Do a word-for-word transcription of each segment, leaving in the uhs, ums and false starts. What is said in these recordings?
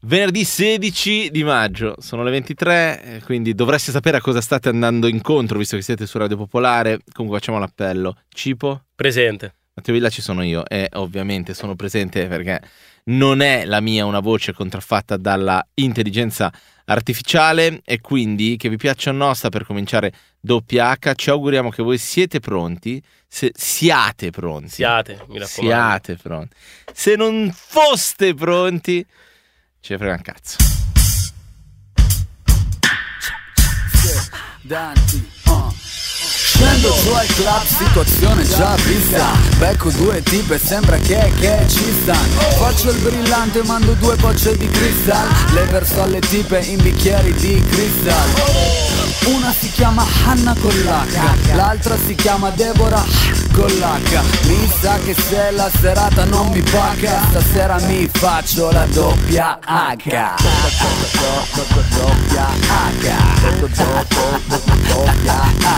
Venerdì sedici di maggio, sono le ventitré, quindi dovreste sapere a cosa state andando incontro, visto che siete su Radio Popolare. Comunque facciamo l'appello. Cipo? Presente. Matteo Villa ci sono io e ovviamente sono presente perché non è la mia una voce contraffatta dalla intelligenza artificiale, e quindi che vi piaccia o no sta per cominciare Doppia H. Ci auguriamo che voi siete pronti, se siate pronti. Siate, mi raccomando. Siate pronti. Se non foste pronti, ce ne frega un cazzo. Danti, uh. Scendo su al club, situazione già vista. Becco due tipe, sembra che, che ci stanno. Faccio il brillante, mando due bocce di cristal. Le verso alle tipe in bicchieri di cristal. Una si chiama Hanna con l'H, l'altra si chiama Deborah con l'H. Mi sa che se la serata non mi paga, stasera mi faccio la doppia H. Doppia H. Doppia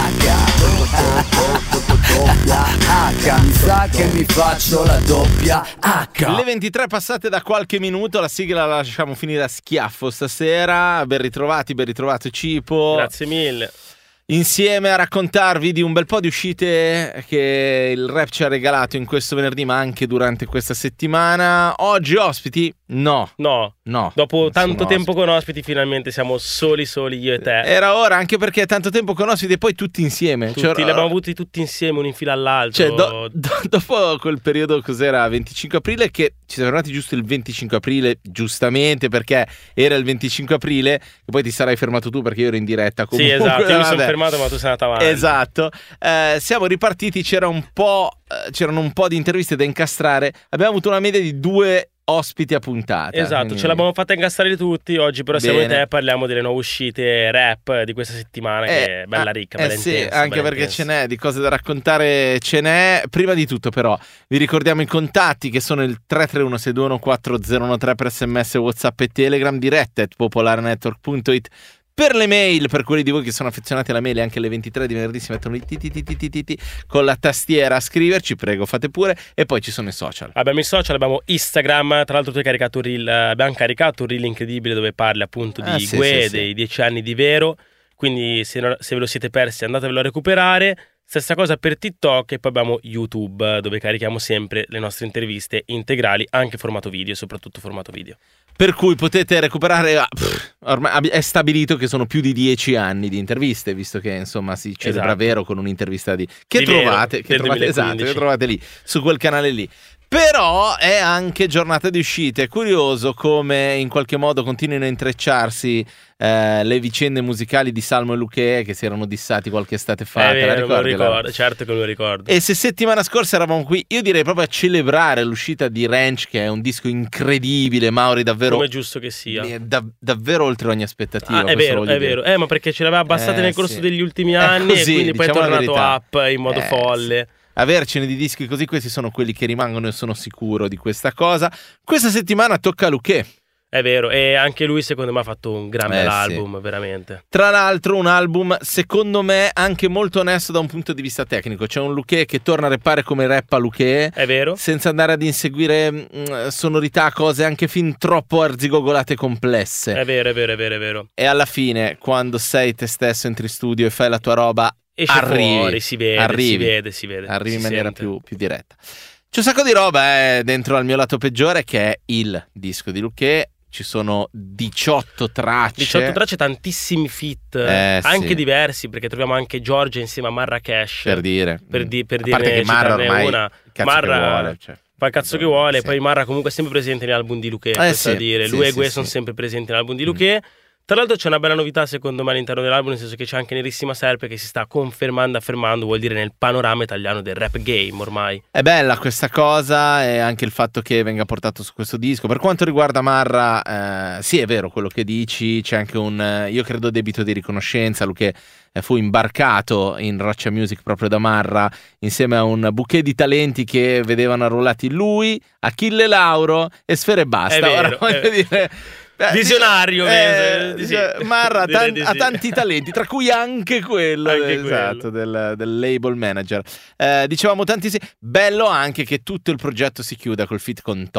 H. Mi sa che mi faccio la doppia H. Le ventitré passate da qualche minuto, la sigla la lasciamo finire a schiaffo stasera. Ben ritrovati, ben ritrovato Cipo. Grazie mille. Insieme a raccontarvi di un bel po' di uscite che il rap ci ha regalato in questo venerdì, ma anche durante questa settimana. Oggi ospiti? No. No. No. Dopo tanto sono tempo ospiti. con ospiti, finalmente siamo soli, soli io e te. Era ora, anche perché tanto tempo con ospiti e poi tutti insieme. Tutti, cioè, li abbiamo avuti tutti insieme, uno in fila all'altro. Cioè, do, do, dopo quel periodo, cos'era, venticinque aprile, che ci siamo fermati giusto il venticinque aprile, giustamente, perché era il venticinque aprile, e poi ti sarai fermato tu perché io ero in diretta comunque. Sì, esatto, io mi vabbè. sono fermato ma tu sei andato avanti. Esatto. Eh, siamo ripartiti, c'era un po', eh, c'erano un po' di interviste da incastrare, abbiamo avuto una media di due ospiti a puntata. Esatto, quindi... ce l'abbiamo fatta incastrare tutti. Oggi però siamo Bene. in te e parliamo delle nuove uscite rap di questa settimana, Eh, che è bella ricca, bella eh sì, intensa, anche bella perché intensa. ce n'è di cose da raccontare, ce n'è. Prima di tutto però vi ricordiamo i contatti, che sono il tre tre uno sei due uno quattro zero uno tre per sms, WhatsApp e Telegram, dirette at popolarenetwork punto it. Per le mail, per quelli di voi che sono affezionati alla mail, anche alle ventitré di venerdì si mettono i ti ti ti ti ti ti ti con la tastiera a scriverci, prego fate pure. E poi ci sono i social. Abbiamo i social, abbiamo Instagram. Tra l'altro tu hai caricato un reel, abbiamo caricato un reel incredibile dove parli appunto di Ah, sì, Gue, sì, sì. dei dieci anni di Vero. Quindi se, non- se ve lo siete persi andatevelo a recuperare. Stessa cosa per TikTok, e poi abbiamo YouTube dove carichiamo sempre le nostre interviste integrali, anche formato video, soprattutto formato video. Per cui potete recuperare, ah, pff, ormai è stabilito che sono più di dieci anni di interviste, visto che insomma si celebra Esatto. Vero con un'intervista di che Di Vero, trovate, che del trovate, esatto, duemilaquindici. che trovate lì su quel canale lì. Però è anche giornata di uscite. È curioso come in qualche modo continuino a intrecciarsi eh, le vicende musicali di Salmo e Luché, che si erano dissati qualche estate fa. È te la vero, me lo ricordi, la- ricordo, certo che me lo ricordo. E se settimana scorsa eravamo qui, io direi proprio a celebrare l'uscita di Ranch, che è un disco incredibile, Mauri, davvero, Come è giusto che sia. è da- davvero oltre ogni aspettativa. Ah, è questo vero, voglio è dire. vero. Eh, ma perché ce l'aveva abbassate Eh, nel corso sì. degli ultimi È anni così, e quindi poi è diciamo la tornato verità. up in modo Eh, folle. sì. Avercene di dischi così, questi sono quelli che rimangono, e sono sicuro di questa cosa. Questa settimana tocca a Luché. È vero, e anche lui secondo me ha fatto un gran Eh, bell'album, veramente. Tra l'altro un album secondo me anche molto onesto da un punto di vista tecnico. C'è un Luché che torna a rappare come rappa Luché, È vero? senza andare ad inseguire mh, sonorità, cose anche fin troppo arzigogolate e complesse. È vero, è vero, è vero, è vero. E alla fine, quando sei te stesso, entri in studio e fai la tua roba, Esce arrivi, fuori, si vede, arrivi, si vede, si vede. arrivi si in maniera sente. più, più diretta. C'è un sacco di roba eh, dentro al mio lato peggiore, che è il disco di Luché. Ci sono diciotto tracce. diciotto tracce, tantissimi feat, Eh, anche sì. diversi, perché troviamo anche Giorgia insieme a Marrakesh. Per dire. Per, di, per A parte dire che Marra citarne ormai una. cazzo Marra che vuole, cioè. fa il cazzo che vuole, Sì. poi Marra comunque è sempre presente nell'album di Luché, Eh, questo sì, da dire. sì, Lui e sì, Gue sì. sono sempre presenti nell'album di Luché. Tra l'altro c'è una bella novità secondo me all'interno dell'album, nel senso che c'è anche Nerissima Serpe che si sta confermando, affermando, vuol dire nel panorama italiano del rap game ormai. È bella questa cosa, e anche il fatto che venga portato su questo disco. Per quanto riguarda Marra, eh, sì, è vero quello che dici. C'è anche un, eh, io credo, debito di riconoscenza. Lui che eh, fu imbarcato in Roccia Music proprio da Marra, insieme a un bouquet di talenti che vedevano arruolati lui, Achille Lauro e Sfere Basta. È vero, Ora voglio è- dire... Beh, Visionario, eh, eh, sì. cioè, Marra ha, Direi tan- di ha sì. tanti talenti, tra cui anche quello, Anche esatto, quello. del, del label manager. Eh, dicevamo tantissimi. Bello anche che tutto il progetto si chiuda col feat con To.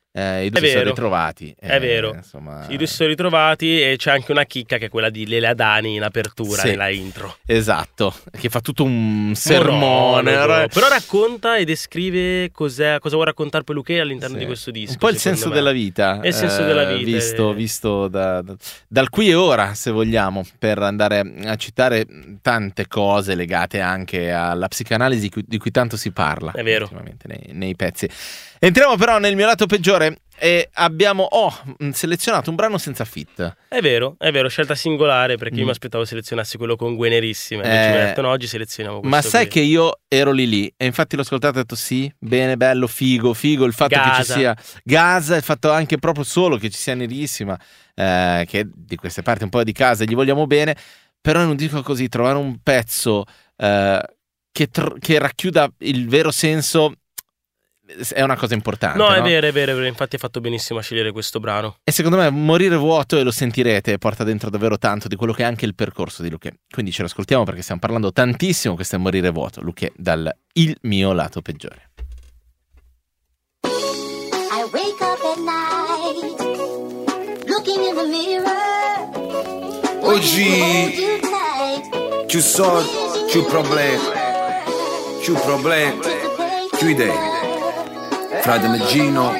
Eh, I due si sono ritrovati. È eh, vero. Insomma... I due si sono ritrovati e c'è anche una chicca che è quella di Lele Adani in apertura, sì, nella intro. Esatto, che fa tutto un sermone. Monologo. Però racconta e descrive cos'è, cosa vuole raccontare poi Luché all'interno sì, di questo disco. Un po' il senso me. della vita. Il senso della vita. Visto, eh. visto da, da, dal qui e ora, se vogliamo, per andare a citare tante cose legate anche alla psicanalisi di cui, di cui tanto si parla. È vero. Ultimamente nei, nei pezzi. Entriamo però nel mio lato peggiore e abbiamo oh, selezionato un brano senza feat. È vero, è vero, scelta singolare perché mm. io mi aspettavo selezionassi quello con Gwenerissima, invece eh, mi ha detto no, oggi selezioniamo questo. Ma sai qui. che io ero lì lì e infatti l'ho ascoltato e ho detto sì, bene, bello, figo, figo il fatto Gaza. che ci sia Gaza, il fatto anche proprio solo che ci sia Nerissima, eh, che di queste parti un po' di casa gli vogliamo bene, però non dico così, trovare un pezzo eh, che, tr- che racchiuda il vero senso è una cosa importante. No, no? è vero, è vero, è vero, infatti hai fatto benissimo a scegliere questo brano. E secondo me Morire vuoto, e lo sentirete, porta dentro davvero tanto di quello che è anche il percorso di Luché. Quindi ce lo ascoltiamo perché stiamo parlando tantissimo, questo è Morire vuoto, Luché, dal Il mio lato peggiore. I wake up at night, looking in the mirror. Oggi più soldi, più problemi, più problemi, più idee. Frate Meggino,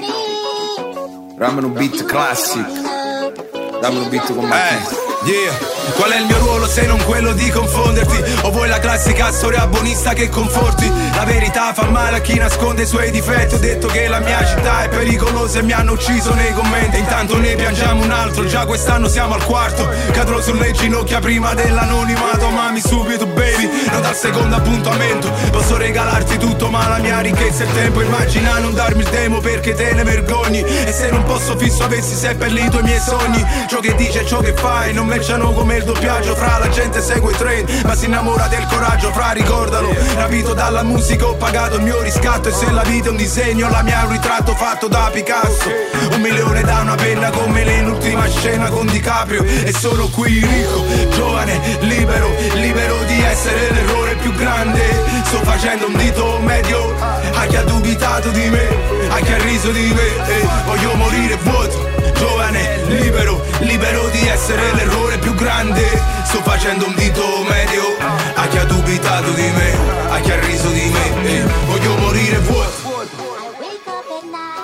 dammi un beat classic, dammi un beat con me. Yeah. Qual è il mio ruolo se non quello di confonderti? O vuoi la classica storia buonista che conforti? La verità fa male a chi nasconde i suoi difetti. Ho detto che la mia città è pericolosa e mi hanno ucciso nei commenti. Intanto ne piangiamo un altro, già quest'anno siamo al quarto. Cadrò sulle ginocchia prima dell'anonimato. Amami subito baby, non dal secondo appuntamento. Posso regalarti tutto ma la mia ricchezza è il tempo. Immagina non darmi il demo perché te ne vergogni. E se non posso fisso avessi seppellito i miei sogni. Ciò che dice e ciò che fai non matchano come il doppiaggio. Fra la gente segue i trend ma si innamora del coraggio. Fra ricordalo, rapito dalla musica ho pagato il mio riscatto. E se la vita è un disegno la mia è un ritratto fatto da Picasso. Un milione da una penna come l'ultima scena con DiCaprio. E sono qui ricco, giovane, libero, libero di essere l'errore più grande. Sto facendo un dito medio a chi ha dubitato di me, a chi ha riso di me. eh, Voglio morire vuoto, giovane, libero, libero di essere l'errore più grande. Sto facendo un dito medio a chi ha dubitato di me, a chi ha riso di me. eh, Voglio morire vuoto. I wake up at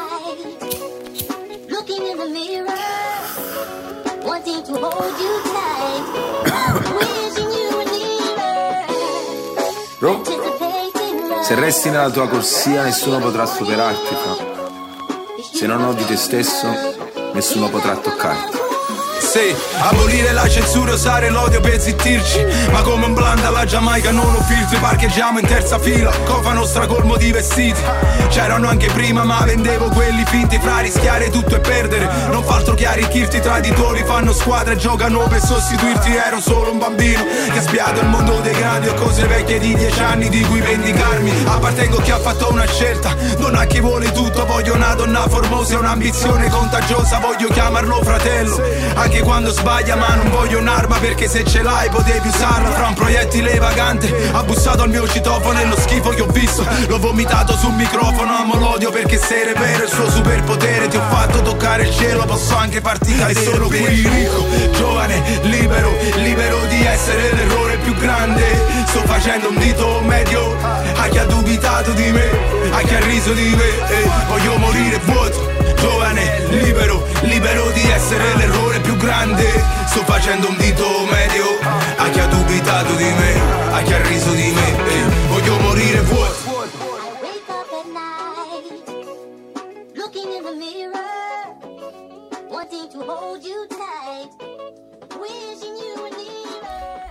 night, looking in the mirror, wanting to hold you tight, wishing you were nearer, Bro, anticipating love. se resti nella tua corsia nessuno potrà superarti, fra. Se non odi te stesso, nessuno potrà toccarti. Sì, abolire la censura e usare l'odio per zittirci. Ma come un blunt alla Giamaica non ho filtri. Parcheggiamo in terza fila, cofano stracolmo di vestiti. C'erano anche prima ma vendevo quelli finti. Fra rischiare tutto e perdere, non fa altro che arricchirti. Traditori fanno squadra e giocano per sostituirti. Ero solo un bambino che ha spiato il mondo dei grandi. Ho cose vecchie di dieci anni di cui vendicarmi. Appartengo a chi ha fatto una scelta, non a chi vuole tutto. Voglio una donna formosa e un'ambizione contagiosa. Voglio chiamarlo fratello, anche quando sbaglia, ma non voglio un'arma perché se ce l'hai potevi usarla. Fra un proiettile vagante ha bussato al mio citofono e lo schifo che ho visto l'ho vomitato sul microfono. Amo l'odio perché se vero il suo superpotere. Ti ho fatto toccare il cielo, posso anche farti cadere. E sono qui ricco, giovane, libero, libero di essere l'errore più grande. Sto facendo un dito medio a chi ha dubitato di me, a chi ha riso di me. eh, Voglio morire vuoto, giovane, libero, libero di essere l'errore più grande. Sto facendo un dito medio a chi ha dubitato di me, a chi ha riso di me. eh, Voglio morire vuoto. I wake up at night, looking in the mirror, wanting to hold you tight, wishing you were nearer.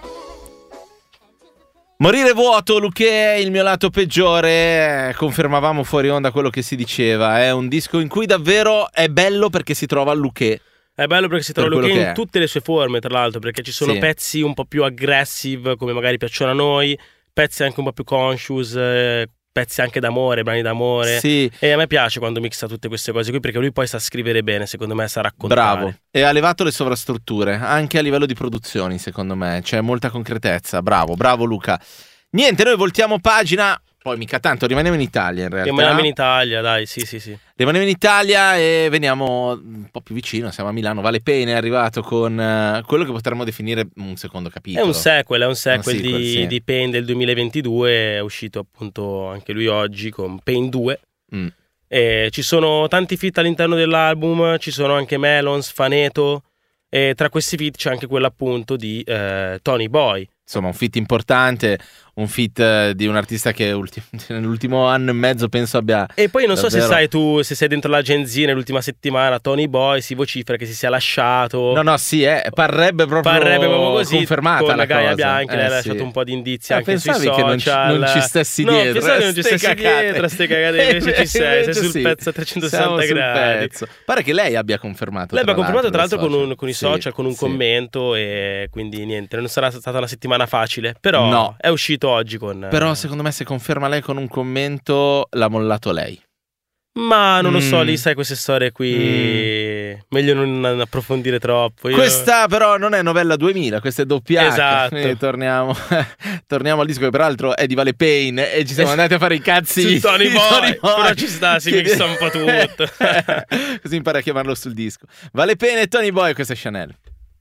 Morire vuoto, Luché, il mio lato peggiore. Confermavamo fuori onda quello che si diceva. È un disco in cui davvero è bello perché si trova Luché. È bello perché si trova Per Luché quello che in è. tutte le sue forme, tra l'altro, perché ci sono Sì. pezzi un po' più aggressive, come magari piacciono a noi, pezzi anche un po' più conscious, eh, pezzi anche d'amore, brani d'amore. Sì, E a me piace quando mixa tutte queste cose qui, perché lui poi sa scrivere bene, secondo me sa raccontare. bravo. E ha levato le sovrastrutture, anche a livello di produzioni, secondo me. C'è molta concretezza. Bravo, bravo Luca. Niente, noi voltiamo pagina poi mica tanto, rimaniamo in Italia in realtà. Rimaniamo in Italia, dai, sì, sì, sì. Rimaniamo in Italia e veniamo un po' più vicino, siamo a Milano. Vale Payne è arrivato con uh, quello che potremmo definire un secondo capitolo. È un sequel, è un sequel, un sequel di, sì. di Pain del duemilaventidue, è uscito appunto anche lui oggi con Pain due. Mm. E ci sono tanti feat all'interno dell'album, ci sono anche Melons, Faneto, e tra questi feat c'è anche quello appunto di eh, Tony Boy. Insomma, un feat importante, un feat di un artista che ulti- nell'ultimo anno e mezzo penso abbia. E poi non so davvero... se sai tu, se sei dentro l'agenzia nell'ultima settimana, Tony Boy si vocifera che si sia lasciato. No, no, sì, eh, parrebbe proprio, parrebbe proprio così, confermata con la Gaia cosa. Bianchi, eh, lei ha sì. lasciato un po' di indizi Ah, anche sui pensavi social. che non ci, non ci stessi no, dietro. pensavi che non ci ste stessi cagate. dietro a ste cagate, invece ci sei, Invece sei sul sì. pezzo a trecentosessanta Siamo sul gradi. pezzo. Pare che lei abbia confermato. Lei abbia confermato tra l'altro dai con, un- social. con i Sì, social, con un sì. commento, e quindi niente, non sarà stata una settimana facile, però No. è uscito oggi con... Però secondo me se conferma lei con un commento l'ha mollato lei. Ma non lo so, Mm. lì sai queste storie qui, meglio non approfondire troppo. Io... Questa però non è novella duemila, questa è doppia H. Esatto. Quindi torniamo, torniamo al disco che peraltro è di Vale Payne e ci siamo andati a fare i cazzi Su Tony di Boy, Tony Boy. però ci sta, si Che- mixa un po' tutto. Così impara a chiamarlo sul disco. Vale Payne e Tony Boy, questa è Chanel.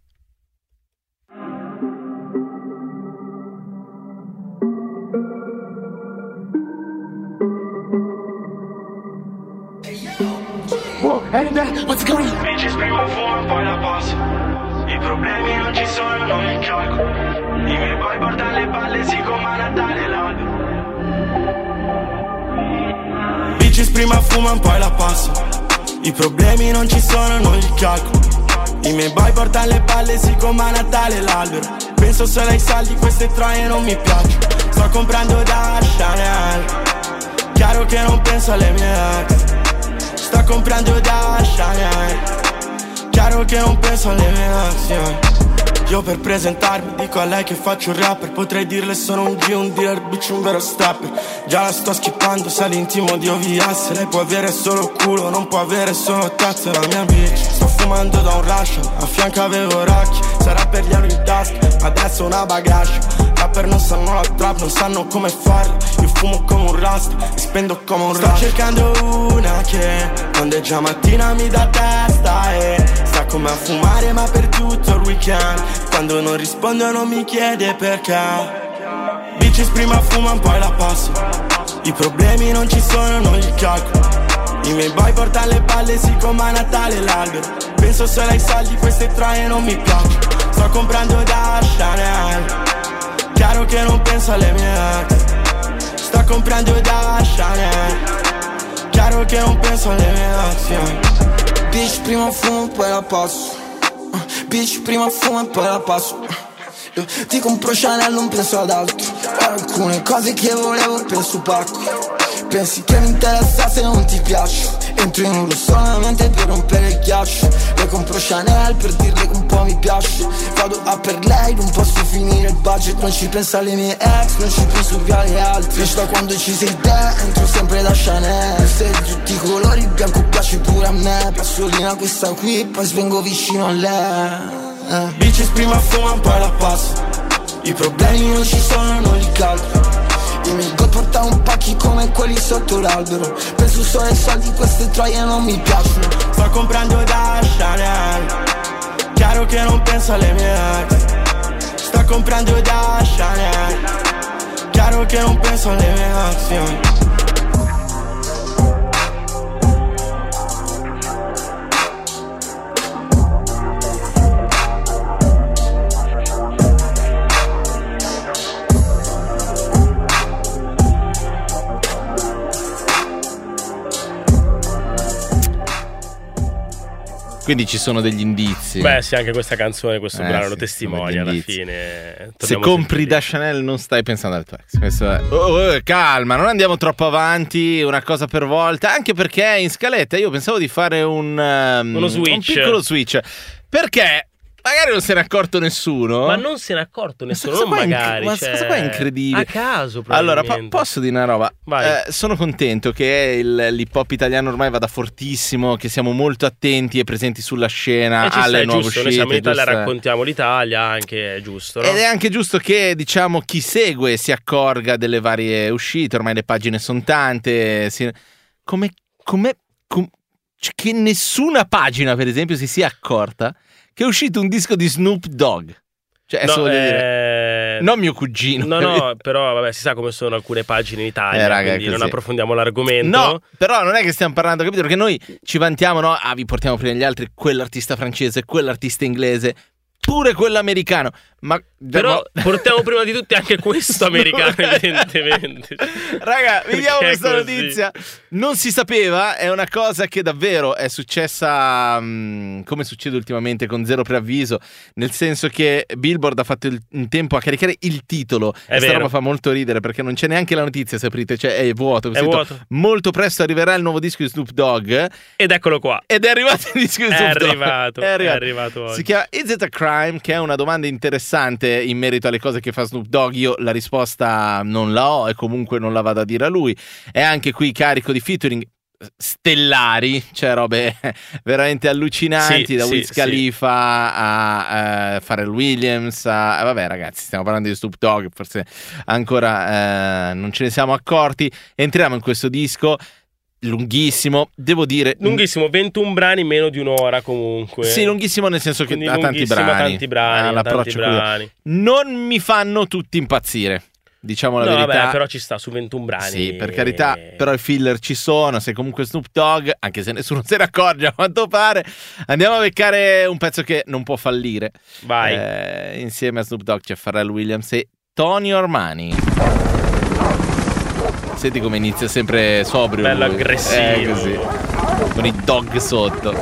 Vinci prima fumo poi la passo. I problemi non ci sono, non li calcolo. I miei boy portano le palle, si come a Natale l'albero. Bitches prima fumano poi la passo. I problemi non ci sono, non li calcolo. I miei boy portano le palle, si come a Natale l'albero. Penso solo ai saldi, queste troie non mi piacciono. Sto comprando da Chanel. Chiaro che non penso alle mie ex. Sto comprando da Chanel. Chiaro che non penso alle mie azioni. Io per presentarmi dico a lei che faccio il rapper. Potrei dirle sono un G, un dealer, bitch, un vero stepper. Già la sto skippando, se l'intimo di O V S. Lei può avere solo culo, non può avere solo tazza. La mia bitch, sto fumando da un Russian. A fianco avevo Rocky, sarà per gli euro in tasca. Adesso una bagaglia. Rapper non sanno la trap, non sanno come farlo. Io fumo come un rasta e spendo come un rasta. Sto cercando una che quando è già mattina mi dà testa e sta come a fumare ma per tutto il weekend. Quando non rispondo non mi chiede perché. Bitches prima fumano poi la passo. I problemi non ci sono, non li calcolo. I miei boy portano le palle, sì come a Natale l'albero. Penso solo ai saldi, queste troie non mi piacciono. Sto comprando da Chanel. Chiaro che non penso alle mie ex. Sto comprando da Chanel. Chiaro che non penso alle mie azioni. Bitch prima fumo poi la passo. uh, Bitch prima fumo e poi la passo. uh, Io ti compro Chanel, non penso ad altro. Ho alcune cose che volevo per sul pacco. Pensi che mi interessa se non ti piaccio. Entro in uno solamente per rompere il ghiaccio. Le compro Chanel per dirle che un po' mi piace. Vado a per lei, non posso finire il budget. Non ci pensa alle mie ex, non ci penso più alle altre. Io sto quando ci sei te, entro sempre da Chanel. Sei di tutti i colori, il bianco piace pure a me. Passolina questa qui, poi svengo vicino a lei. eh. Bitches prima fumano poi la passo. I problemi non ci sono, non li calcolo. I miei gol portano un pacchi come quelli sotto l'albero. Penso solo ai soldi, queste troie non mi piacciono. Sto comprando da Chanel. Chiaro che non penso alle mie ex. Sto comprando da Chanel. Chiaro che non penso alle mie azioni. Quindi ci sono degli indizi. Beh sì, anche questa canzone, questo Eh, brano sì, lo testimonia sono alla degli indizi. fine. Se Torniamo compri sempre da lì. Chanel non stai pensando al tuo ex. Questo è... oh, oh, calma, non andiamo troppo avanti, una cosa per volta. Anche perché in scaletta io pensavo di fare un, um, Uno switch. un piccolo switch. Perché Magari non se n'è accorto nessuno. Ma non se n'è accorto nessuno, non qua è inc- magari. ma cioè, questa qua è incredibile. A caso, Allora, probabilmente. po- posso dire una roba? Vai. Eh, sono contento che il, l'hip hop italiano ormai vada fortissimo, che siamo molto attenti e presenti sulla scena E ci alle sta, è nuove giusto, uscite. noi siamo in Italia, giusto? raccontiamo l'Italia, anche è giusto, no? Ed è anche giusto che, diciamo, chi segue si accorga delle varie uscite, ormai le pagine sono tante, si... come, come com... cioè, che nessuna pagina, per esempio, si sia accorta che è uscito un disco di Snoop Dogg. Cioè, No, adesso voglio eh, dire, non mio cugino. No, no, però vabbè, si sa come sono alcune pagine in Italia, Eh, raga, quindi così. non approfondiamo l'argomento. No, però non è che stiamo parlando, capito? Perché noi ci vantiamo, no? Ah, vi portiamo prima gli altri quell'artista francese, quell'artista inglese, pure quello americano. Ma Però ma- portiamo prima di tutti anche questo americano, evidentemente. Raga, vediamo Perché è questa così. notizia. Non si sapeva, è una cosa che davvero è successa mh, come succede ultimamente con zero preavviso, nel senso che Billboard ha fatto il, in tempo a caricare il titolo. È e sta vero. roba fa molto ridere perché non c'è neanche la notizia, se aprite, cioè è vuoto. È scritto, vuoto. Molto presto arriverà il nuovo disco di Snoop Dogg. Ed eccolo qua. Ed è arrivato il disco di È Snoop Dogg. arrivato, è arrivato oggi. Si chiama Is It a Crime? Che è una domanda interessante in merito alle cose che fa Snoop Dogg. Io la risposta non la ho e comunque non la vado a dire a lui. È anche qui carico di featuring stellari, cioè robe veramente allucinanti, Sì, da sì, Wiz sì. Khalifa a, a Pharrell Williams a, eh, vabbè ragazzi, stiamo parlando di Snoop Dogg, forse ancora eh, non ce ne siamo accorti. Entriamo in questo disco lunghissimo, devo dire Lunghissimo, ventuno brani, meno di un'ora comunque. sì, lunghissimo nel senso che Quindi ha tanti lunghissimo, brani, tanti brani, ha ha l'approccio tanti quello. brani. Non mi fanno tutti impazzire, diciamo la No, verità. vabbè, però ci sta su ventuno brani. Sì, per carità, però i filler ci sono, sei comunque Snoop Dogg, anche se nessuno se ne accorge a quanto pare. Andiamo a beccare un pezzo che non può fallire. Vai. Eh, insieme a Snoop Dogg c'è Pharrell Williams e Tony Ormani. Senti come inizia sempre sobrio. Bello lui. aggressivo. Eh, così. Con i dog sotto.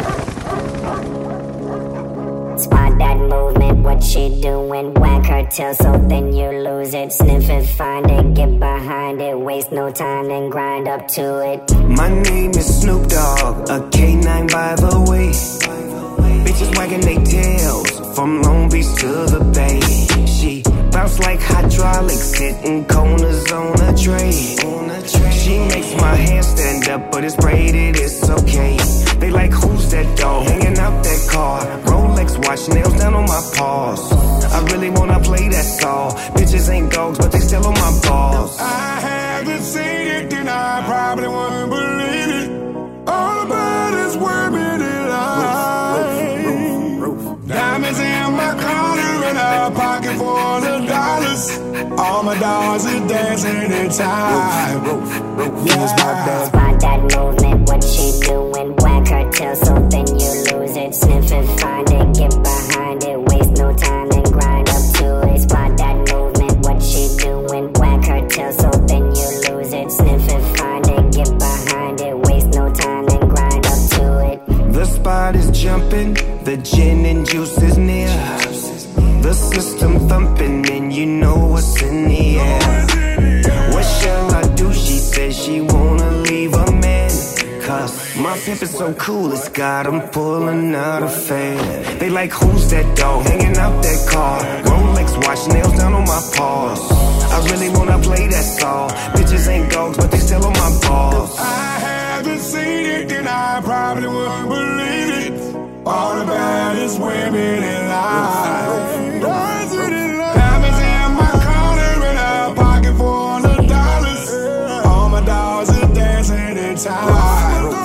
Spot that movement, what she doing? Whack her till so then you lose it. Sniff it, find it, get behind it. Waste no time, then grind up to it. My name is Snoop Dogg, a K nine by the way. Bitches wagging their tails from Long Beach to the Bay. She bounce like hydraulics, sitting corners on a tray. She makes my hair stand up, but it's braided, it's okay. They like, who's that dog hanging out that car? Rolex watch, nails down on my paws. I really wanna play that song. Bitches ain't dogs, but they still on my balls. I haven't seen it, then I probably wouldn't believe it. All about is women in life. Diamonds in my collar and a pocket full of dollars. All my dogs are dancing in time. Yeah. Spot that movement, what she doing? Whack her till so then you lose it. Sniff it, find it, get behind it. Waste no time, then grind up to it. Spot that movement, what she doing? Whack her till so then you lose it. Sniff it, find it, get behind it. Waste no time, then grind up to it. The spot is jumping, the gin and juice is near. The system thumping and you know what's in the air. What shall I do? She says she wanna leave a man. Cause my pimp is so cool, it's got him pulling out a fan. They like, who's that dog hanging out that car? Rolex watch, nails down on my paws. I really wanna play that song. Bitches ain't dogs, but they still on my balls. I haven't seen it, then I probably wouldn't believe it. All the baddest women in life. Diamonds in my collar and a pocket full of dollars. All my dogs are dancing in time.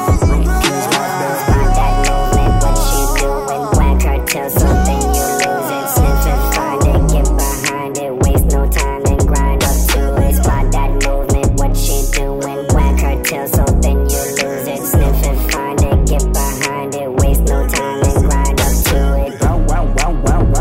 Spot that movement, what she doing? Whack her till so then you lose it. Sniff it, find it, get behind it. Waste no time, then grind up to it. Spot that movement, what she doing? Whack her till so then you lose it. Sniff it, find it, get behind it. Waste no time, then grind up to it. Wow, wow, wow, wow,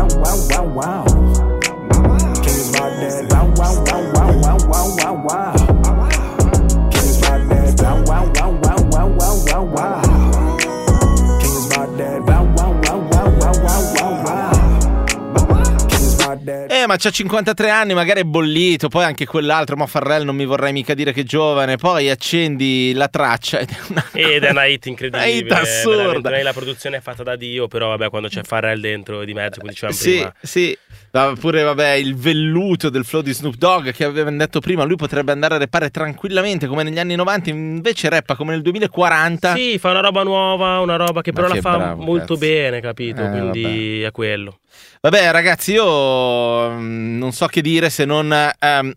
Eh, ma c'ha cinquantatré anni, magari è bollito. Poi anche quell'altro, ma Farrell non mi vorrei mica dire che è giovane. Poi accendi la traccia ed è una, ed è una hit incredibile. Una hit assurda. La produzione è fatta da Dio, però vabbè, quando c'è Farrell dentro di mezzo, come dicevamo sì, prima. Sì, pure vabbè, il velluto del flow di Snoop Dogg che avevamo detto prima, lui potrebbe andare a rappare tranquillamente come negli anni novanta, invece rappa come nel duemilaquaranta. Sì, fa una roba nuova, una roba che Ma però che la fa bravo, molto cazzo. bene, capito? Eh, Quindi vabbè. è quello. Vabbè ragazzi, io mm, non so che dire se non um,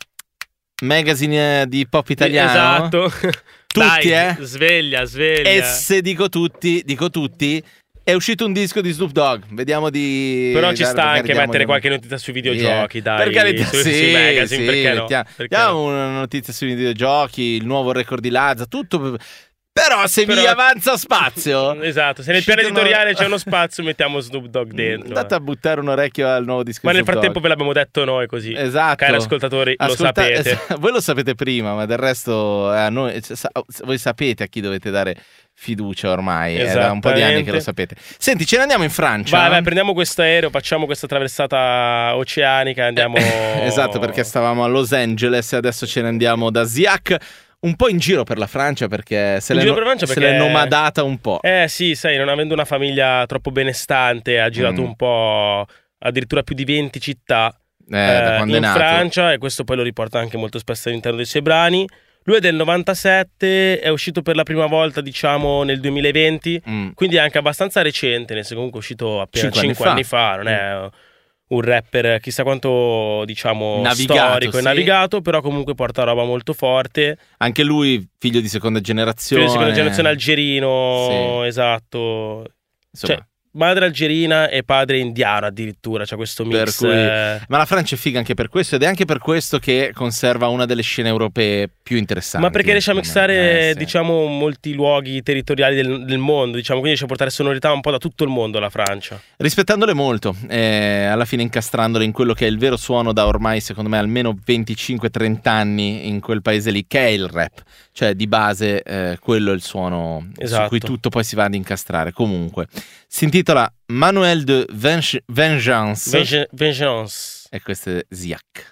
magazine di pop italiano. Esatto. Tutti, Dai, eh? Sveglia, sveglia. E se dico tutti, dico tutti, è uscito un disco di Snoop Dogg. Vediamo di... Però ci dai, sta anche guardiamo- mettere qualche notizia sui videogiochi, Yeah. dai. Per carità, sui, sì, sui magazine, sì, perché no? mettiamo, Perché mettiamo no? una notizia sui videogiochi, il nuovo record di Lazza, tutto... Però se Però- mi avanza spazio... Esatto, se nel piano uscito editoriale uno- c'è uno spazio mettiamo Snoop Dogg dentro. Andate a buttare un orecchio al nuovo disco Ma di nel Snoop frattempo Dogg. ve l'abbiamo detto noi così. Esatto. Cari ascoltatori, Ascolta- lo sapete. es- voi lo sapete prima, ma del resto eh, a noi, cioè, sa- voi sapete a chi dovete dare fiducia ormai. È da un po' di anni che lo sapete. Senti, ce ne andiamo in Francia. Vai, vai, prendiamo questo aereo, facciamo questa traversata oceanica, andiamo... Esatto, perché stavamo a Los Angeles e adesso ce ne andiamo da Ziak. Un po' in giro per la Francia perché se In l'è, giro no- per Francia se perché- l'è nomadata un po'. Eh sì, sai, non avendo una famiglia troppo benestante, ha girato Mm. un po', addirittura più di venti città Eh, da eh, quando è in nato. Francia, e questo poi lo riporta anche molto spesso all'interno dei suoi brani. Lui è del novantasette, è uscito per la prima volta, diciamo, nel duemilaventi, Mm. quindi è anche abbastanza recente, nel senso comunque è uscito appena Cinque anni cinque fa. anni fa, non è un rapper chissà quanto, diciamo, Navigato, storico e sì. navigato, però comunque porta roba molto forte. Anche lui, figlio di seconda generazione. Figlio di seconda generazione algerino, Sì. esatto. Insomma, Cioè, madre algerina e padre indiano addirittura, c'è questo mix. per cui... eh. Ma la Francia è figa anche per questo, ed è anche per questo che conserva una delle scene europee più interessanti. Ma perché riesce a mixare, Eh, sì. diciamo, molti luoghi territoriali del, del mondo, diciamo, quindi riesce a portare sonorità un po' da tutto il mondo la Francia. Rispettandole molto, eh, alla fine incastrandole in quello che è il vero suono da ormai, secondo me, almeno venticinque trenta anni in quel paese lì, che è il rap. Cioè, di base, eh, quello è il suono Esatto. su cui tutto poi si va ad incastrare. Comunque, si intitola Manuel de Venge- Vengeance. Venge- Vengeance. E questo è Ziak.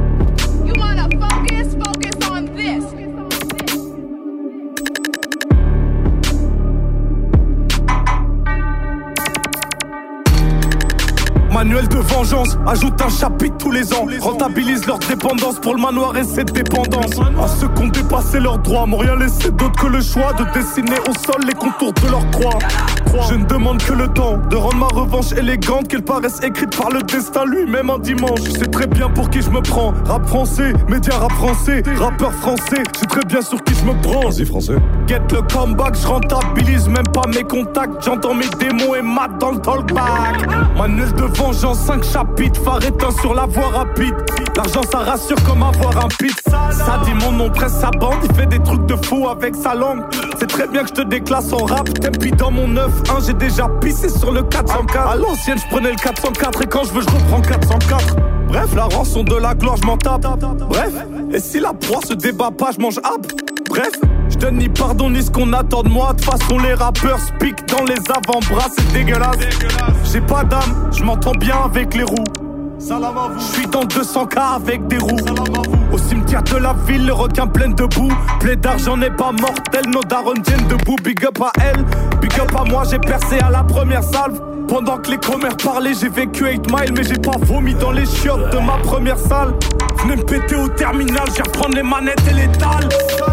You wanna focus, focus on this. Manuel de vengeance, ajoute un chapitre tous les ans. Rentabilise leur dépendance pour le manoir et ses dépendances. À ceux qui ont dépassé leurs droits, m'ont rien laissé d'autre que le choix de dessiner au sol les contours de leur croix. Je ne demande que le temps de rendre ma revanche élégante, qu'elle paraisse écrite par le destin lui-même un dimanche. Je sais très bien pour qui je me prends. Rap français, média rap français, rappeur français. Je sais très bien sur qui je me prends. Vas-y français. Get le comeback, je rentabilise même pas mes contacts. J'entends mes démos et mat dans le talkback. Manuel de vengeance, cinq chapitres, phare éteint sur la voie rapide. L'argent ça rassure comme avoir un pit. Ça dit mon nom presse sa bande, il fait des trucs de fou avec sa langue. C'est très bien que je te déclasse en rap. Tempi dans mon neuf un, j'ai déjà pissé sur le quatre cent quatre. À l'ancienne je prenais le quatre cent quatre et quand je veux je reprends quatre cent quatre. Bref, la rançon de la gloire, je m'en tape. Bref, et si la proie se débat pas, je mange ap. Bref, je donne ni pardon ni ce qu'on attend de moi. De toute façon, les rappeurs speak dans les avant-bras, c'est dégueulasse. J'ai pas d'âme, je m'entends bien avec les roues. Je suis dans deux cents K avec des roues. Au cimetière de la ville, le requin plein de boue. Plaie d'argent n'est pas mortel, nos darons tiennent debout. Big up à elle, big up à moi, j'ai percé à la première salve. Pendant que les commères parlaient, j'ai vécu eight miles, mais j'ai pas vomi dans les chiottes de ma première salle. Venez me péter au terminal, j'ai reprendre les manettes et les dalles.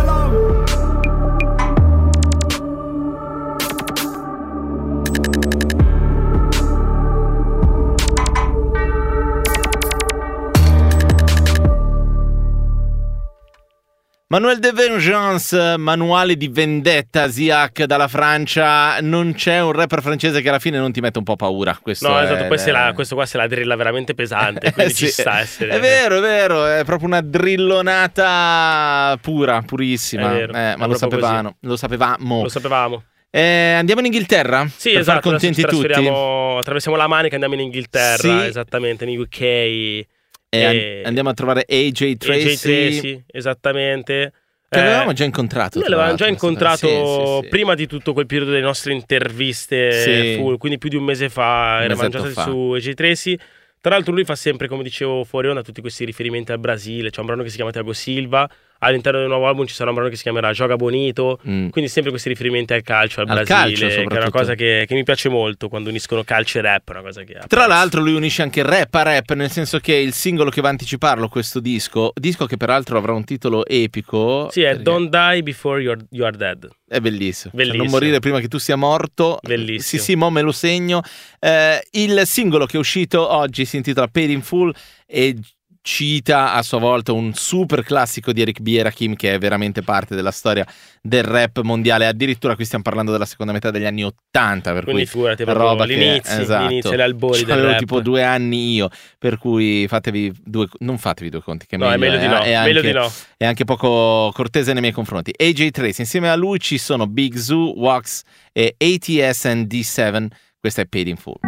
Manuel de Vengeance, manuale di vendetta, Ziak dalla Francia. Non c'è un rapper francese che alla fine non ti mette un po' paura. Questo No, è, esatto, poi è- se la, questo qua se la drilla veramente pesante, quindi Eh, sì. ci sta a essere. È vero, è vero, è proprio una drillonata pura, purissima. È vero, Eh, è ma lo proprio sapevamo, lo sapevamo. Lo sapevamo. Eh, andiamo in Inghilterra? Sì, per esatto, far contenti adesso ci tutti. trasferiamo- attraversiamo la Manica e andiamo in Inghilterra, Sì. esattamente, in U K. E E- an- andiamo a trovare A J Tracy, A J Tracy, esattamente. che Eh, avevamo già incontrato. Noi tra l'avevamo già l'altro, incontrato sì, sì, sì. prima di tutto quel periodo delle nostre interviste Sì. full, quindi più di un mese fa Un eravamo mesetto già fa. stati su A J Tracy. Tra l'altro lui fa sempre, come dicevo fuori onda, tutti questi riferimenti al Brasile. C'è un brano che si chiama Thiago Silva, all'interno del nuovo album ci sarà un brano che si chiamerà Joga Bonito, mm. quindi sempre questi riferimenti al calcio, al, al Brasile, calcio, che è una cosa che, che mi piace molto quando uniscono calcio e rap, una cosa che Tra apprezzo. l'altro lui unisce anche rap a rap, nel senso che il singolo che va a anticiparlo questo disco, disco che peraltro avrà un titolo epico. Sì, è perché... Don't Die Before You're, You Are Dead. È bellissimo, bellissimo. Cioè, non morire prima che tu sia morto. Bellissimo. Sì sì, mo me lo segno. Eh, il singolo che è uscito oggi si intitola Paid in Full e cita a sua volta un super classico di Eric B. e Rakim, che è veramente parte della storia del rap mondiale. Addirittura qui stiamo parlando della seconda metà degli anni Ottanta, per quindi cui figurati, roba l'inizio, che, esatto, l'inizio, le albori del avevo rap. tipo due anni io, per cui fatevi due, non fatevi due conti, che no, meglio, è meglio di no, è, è, meglio anche, di no. è anche poco cortese nei miei confronti. A J Tracy, insieme a lui ci sono Big Zoo, Wax e A T S and D sette. Questa è Paid in Full.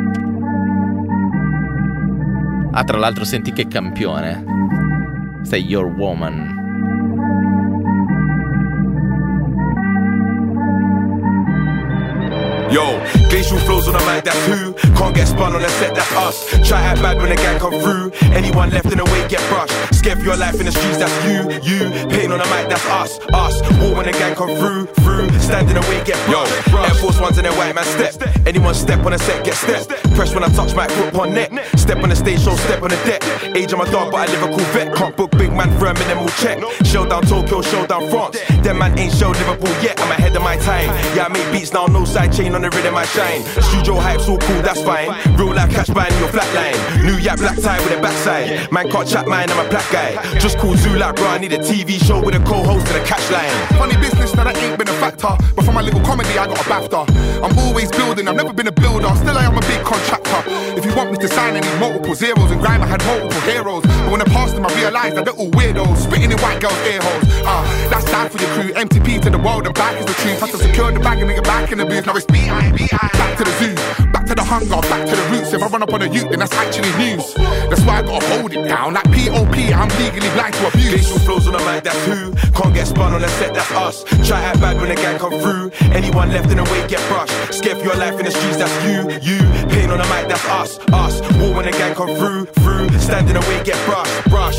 Ah, tra l'altro senti che campione. Questa è Your Woman. Yo, glacial flows on the mic, that's who. Can't get spun on the set, that's us. Try act bad when the gang come through. Anyone left in the way get brushed. Scared for your life in the streets, that's you. You, pain on the mic, that's us. Us, war when the gang come through. Through, stand in the way get brushed. Air Force Ones and their white man step. Anyone step on the set, get stepped. Press when I touch my foot on neck. Step on the stage, show step on the deck. Age of my dog, but I live a cool vet. Can't book big man firm in them all check. Showdown Tokyo, showdown France. Them man ain't show Liverpool yet. I'm ahead of my time. Yeah, I make beats now, no side chain on the rhythm I shine. Studio hype's all cool, that's fine. Real life cash buying your flatline. New yak black tie with a backside. Man can't chat mine, I'm a black guy. Just call Zoo like bro, I need a T V show with a co-host and a catch line. Funny business, now that ain't been a factor. But for my little comedy, I got a BAFTA. I'm always building, I've never been a builder. Still I am a big contractor. If you want me to sign, I need multiple zeros. And grind, I had multiple heroes. But when I passed them, I realised that they're all weirdos. Spitting in white girls' ear holes. Ah, uh, that's sad for your crew. M T P to the world and back is the truth. Had to secure the bag and get back in the booth. Now it's B I B I. Back to the zoo, back to the hunger, back to the roots. If I run up on a youth, then that's actually news. That's why I gotta hold it down. Like P O P, I'm legally blind to abuse. Glacial flows on the mic, that's who. Can't get spun on the set, that's us. Try act bad when the gang come through. Anyone left in the way get brushed. Scared for your life in the streets, that's you. You, pain on the mic, that's us. Us, war when the gang come through. Through, stand in the way get brushed. Brushed.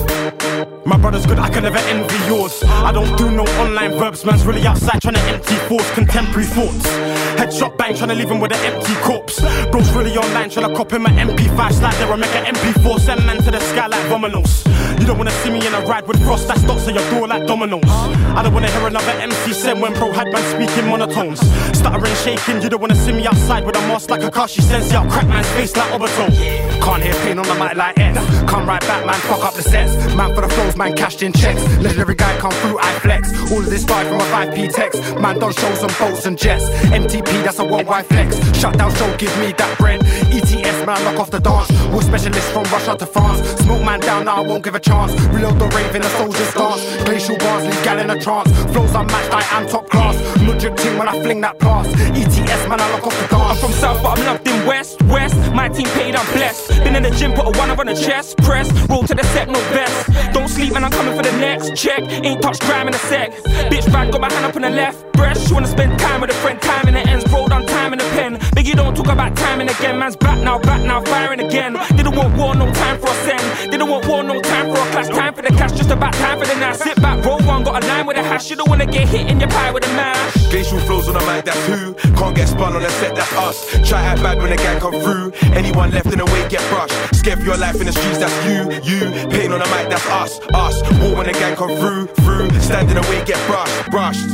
My brother's good, I can never envy yours. I don't do no online verbs, man's really outside trying to empty force, contemporary thoughts. Headshot bang, trying to leave him with an empty corpse. Bro's really online, trying to cop him an M P five slide there and make an M P four. Send man to the sky like Vominos. You don't wanna see me in a ride with frost that stops at your door like dominoes. I don't wanna hear another M C send when bro had man speaking monotones. Stuttering, shaking, you don't wanna see me outside with a mask like Akashi Sensei. I'll crack man's face like Obito. Can't hear pain on the mic like S. Come right back, man, fuck up the sets. Man for the flows, man cashed in checks. Legendary guy come through, I flex. All of this started from a five P text. Man done shows on boats and jets. M T P, that's a worldwide flex. Shutdown show, give me that bread. E T S, man, knock off the dance. War specialist from Russia to France. Smoke man down, now I won't give a chance. Reload the rave in a soldier's dance. Glacial bars, leave gal in a trance. Flows unmatched, I am top class. Mudrik team when I fling that pass. E T S, man, I lock off the dance. I'm from South, but I'm loved in West. West, my team paid, I'm blessed. Been in the gym, put a one up on the chest. Press, roll to the set, no vest. Don't sleep, man, I'm coming for the next check. Ain't touched grime in a sec. Bitch bad, got my hand up on the left breast. She wanna spend time with a friend, time in the ends. Bro, done time in the pen. Big, you don't talk about timing again. Man's back now, back now, firing again. Didn't want war, no time for a send. Didn't want war, no time for a clash. Time for the cash, just about time for the night. Sit back, roll one, got a line with a hash. You don't wanna get hit in your pie with a mash. Glacial flows on the mic, that's who. Can't get spun on the set, that's us. Try act bad when the gang come through. Anyone left in the way get brushed. Scared for your life in the streets, that's you. You, pain on the mic, that's us. Us, war when the gang come through. Through, stand in the way get brushed. Brushed.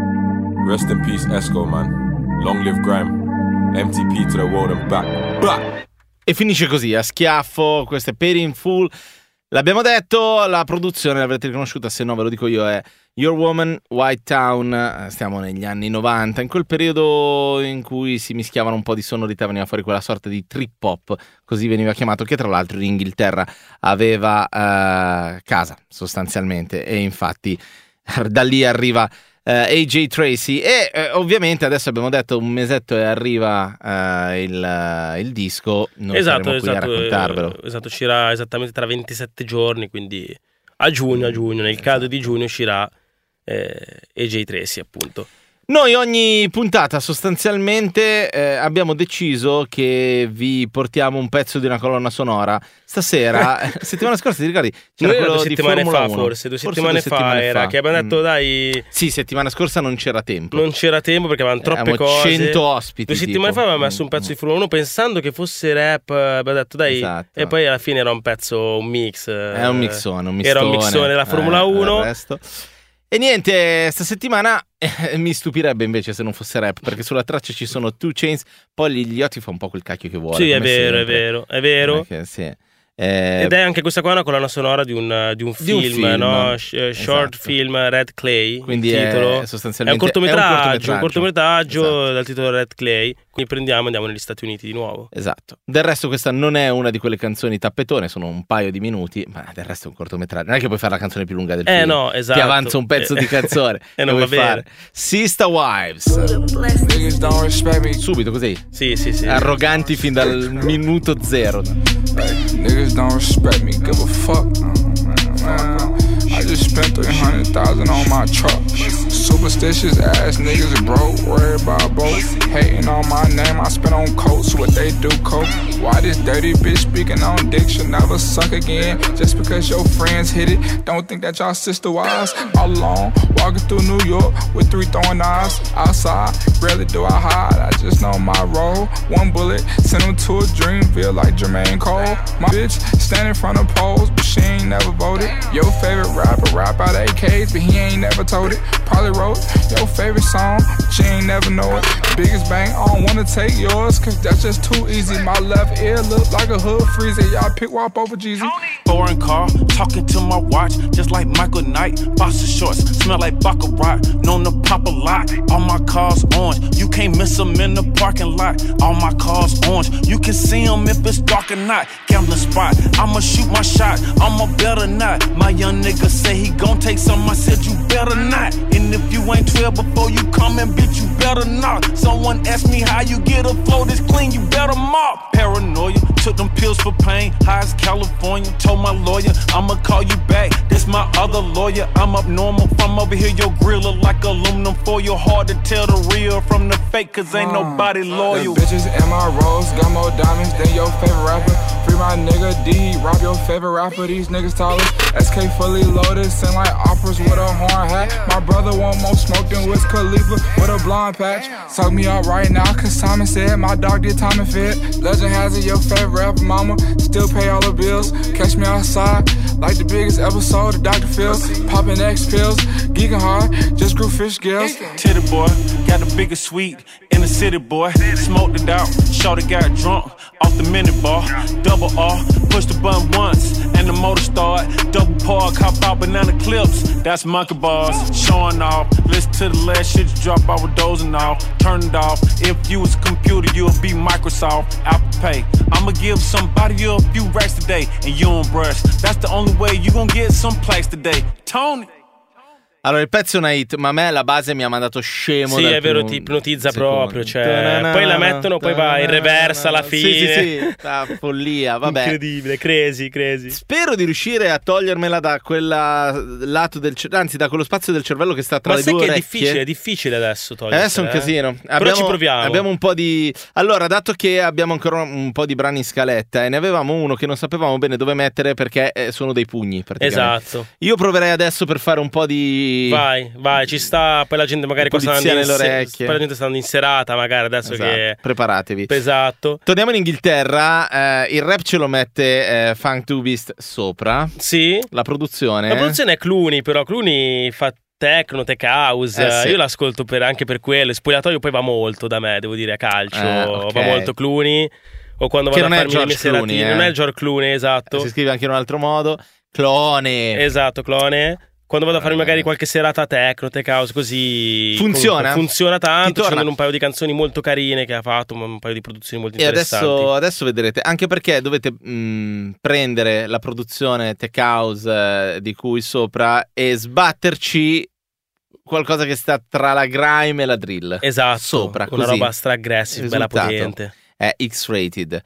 Rest in peace, Esco, man. Long live grime. M T P to the world and back. Back. E finisce così, a schiaffo. Questo è Paid in Full. L'abbiamo detto, la produzione l'avrete riconosciuta, se no ve lo dico io, è Your Woman, White Town. Stiamo negli anni novanta, in quel periodo in cui si mischiavano un po' di sonorità, veniva fuori quella sorta di trip hop, così veniva chiamato, che tra l'altro in Inghilterra aveva uh, casa sostanzialmente, e infatti da lì arriva Uh, A J Tracy e uh, ovviamente adesso abbiamo detto un mesetto e arriva uh, il, uh, il disco, non esatto, saremo qui esatto, a raccontarvelo. Eh, esatto, uscirà esattamente tra ventisette giorni, quindi a giugno, a giugno, nel caso di giugno uscirà eh, A J Tracy, appunto. Noi ogni puntata sostanzialmente eh, abbiamo deciso che vi portiamo un pezzo di una colonna sonora. Stasera, settimana scorsa, ti ricordi? C'era Noi quello due di settimane Formula fa uno. forse, due Forse settimane, due fa settimane era fa. che abbiamo detto Mm. dai... Sì, settimana scorsa non c'era tempo. Non c'era tempo perché avevamo troppe Avevamo cose. cento ospiti. Due settimane tipo. fa avevamo messo un pezzo di Formula uno pensando che fosse rap, abbiamo detto dai, Esatto. e poi alla fine era un pezzo, un mix. È un mixone, un mixone. Era un mixone della Formula eh, uno. del resto. E niente, sta settimana eh, mi stupirebbe invece se non fosse rap, perché sulla traccia ci sono two Chainz, poi gli Gliotti fa un po' quel cacchio che vuole. Sì, è come vero, sempre. è vero, è vero. Perché, sì. Eh, Ed è anche questa qua una colonna sonora di un, di un Di un film, film. no? Sh- eh, short Esatto. film Red Clay. Quindi il è titolo. sostanzialmente- è un cortometraggio, è un un cortometraggio. cortometraggio Esatto. dal titolo Red Clay. Quindi prendiamo e andiamo negli Stati Uniti di nuovo. Esatto. Del resto questa non è una di quelle canzoni tappetone, sono un paio di minuti, ma del resto è un cortometraggio. Non è che puoi fare la canzone più lunga del Eh film. no, esatto. Ti avanza un pezzo Eh. di canzone. E non Che va vuoi fare? bene. Sister Wives. Niggas don't respect me. Subito così. Sì, sì, sì. Arroganti fin dal minuto zero. Niggas don't respect me, give a fuck. Man, I just spent three hundred thousand on my truck. Superstitious ass niggas are broke, worried about broke. Hating on my name, I spent on coats, what they do, coke. Why this dirty bitch speaking on dick should never suck again? Just because your friends hit it, don't think that y'all sister wives. All alone, walking through New York with three throwing knives. Outside, rarely do I hide, I just know my role. One bullet, send him to a Dreamville like Jermaine Cole. My bitch stand in front of polls, but she ain't never voted. Your favorite rapper rap out A Ks, but he ain't never told it. Probably wrote your favorite song, but she ain't never know it. Biggest bang, I don't wanna take yours, cause that's just too easy. My left ear look like a hood freezer, y'all pick wop over Jeezy. Foreign car, talking to my watch, just like Michael Knight. Boxer shorts, smell like Baccarat, known to pop a lot. All my cars orange, you can't miss them in the parking lot. All my cars orange, you can see them if it's dark or not. Gambling spot, I'ma shoot my shot, I'ma better not. My young nigga say he gon' take some, I said you better not. And if you ain't twelve before you come in, bitch, you better not. Someone asked me how you get a flow this clean, you better mop. Paranoia, took them pills for pain, high as California. Told my lawyer, I'ma call you back, this my other lawyer. I'm up normal, from over here, your grill look like aluminum foil. Hard to tell the real from the fake, cause ain't nobody loyal. The bitches in my rolls got more diamonds than your favorite rapper. Free my nigga D, rob your favorite rapper, these niggas taller. S K fully loaded, sing like operas with a horn hat. My brother want more smoke than Wiz Khalifa with a blonde patch. Suck me up right now, cause Simon said my dog did time and fit. Legend has it, your favorite rapper mama, still pay all the bills. Catch me outside, like the biggest episode of Doctor Phil. Popping X pills, geeking hard, just grew fish gills. Titty boy, got the biggest suite in the city, boy. Smoked it out, shorty got drunk off the mini bar. Double R, push the button once, and the motor start. Double park, hop out banana clips, that's monkey bars. Showing off, listen to the last shit you drop, I was dozing off. Turn it off, if you was a computer, you'll be Microsoft, Apple Pay. I'ma give somebody you a few racks today, and you don't brush. That's the only way you gon' get some plaques today. Tony. Allora, il pezzo è una hit, ma a me la base mi ha mandato scemo. Sì, dal è vero, primo ti ipnotizza secondo. proprio. Cioè, poi la mettono, poi va in reversa alla fine. Sì, sì, sì, la follia, vabbè. Incredibile, crazy, crazy. Spero di riuscire a togliermela da quella lato del cervello, anzi da quello spazio del cervello che sta tra Ma le sai due che è orecchie. difficile, è difficile adesso togliere. Adesso è un casino. Però Abbiamo, ci proviamo. Abbiamo un po' di. Allora, dato che abbiamo ancora un po' di brani in scaletta e ne avevamo uno che non sapevamo bene dove mettere perché eh, sono dei pugni, praticamente. Esatto. Io proverei adesso per fare un po' di. Vai, vai, ci sta. Poi la gente magari qua sta Pulizia andando in nelle se- orecchie. poi la gente sta andando in serata, magari adesso Esatto, che. preparatevi. Esatto. Torniamo in Inghilterra. Eh, il rap ce lo mette eh, Funk two Beast sopra. Sì. La produzione. La produzione è Clooney, però Clooney fa techno, tech house. Eh, sì. Io l'ascolto per, anche per quello. Il spogliatoio poi va molto da me, devo dire, a calcio. Eh, ok. Va molto Clooney. O quando Che vado non a è farmi le mie George Clooney, seratine. eh. Non è George Clooney, esatto. Si scrive anche in un altro modo. Clone. Esatto, clone. Quando vado a fare magari qualche serata techno, tech house, così Funziona? comunque funziona tanto. Ti torna? Ci sono un paio di canzoni molto carine che ha fatto, un paio di produzioni molto E interessanti. adesso, adesso vedrete, anche perché dovete mh, prendere la produzione tech house eh, di cui sopra e sbatterci qualcosa che sta tra la grime e la drill. Esatto, Sopra, una così. roba stra aggressive, bella Risultato potente. È X-rated.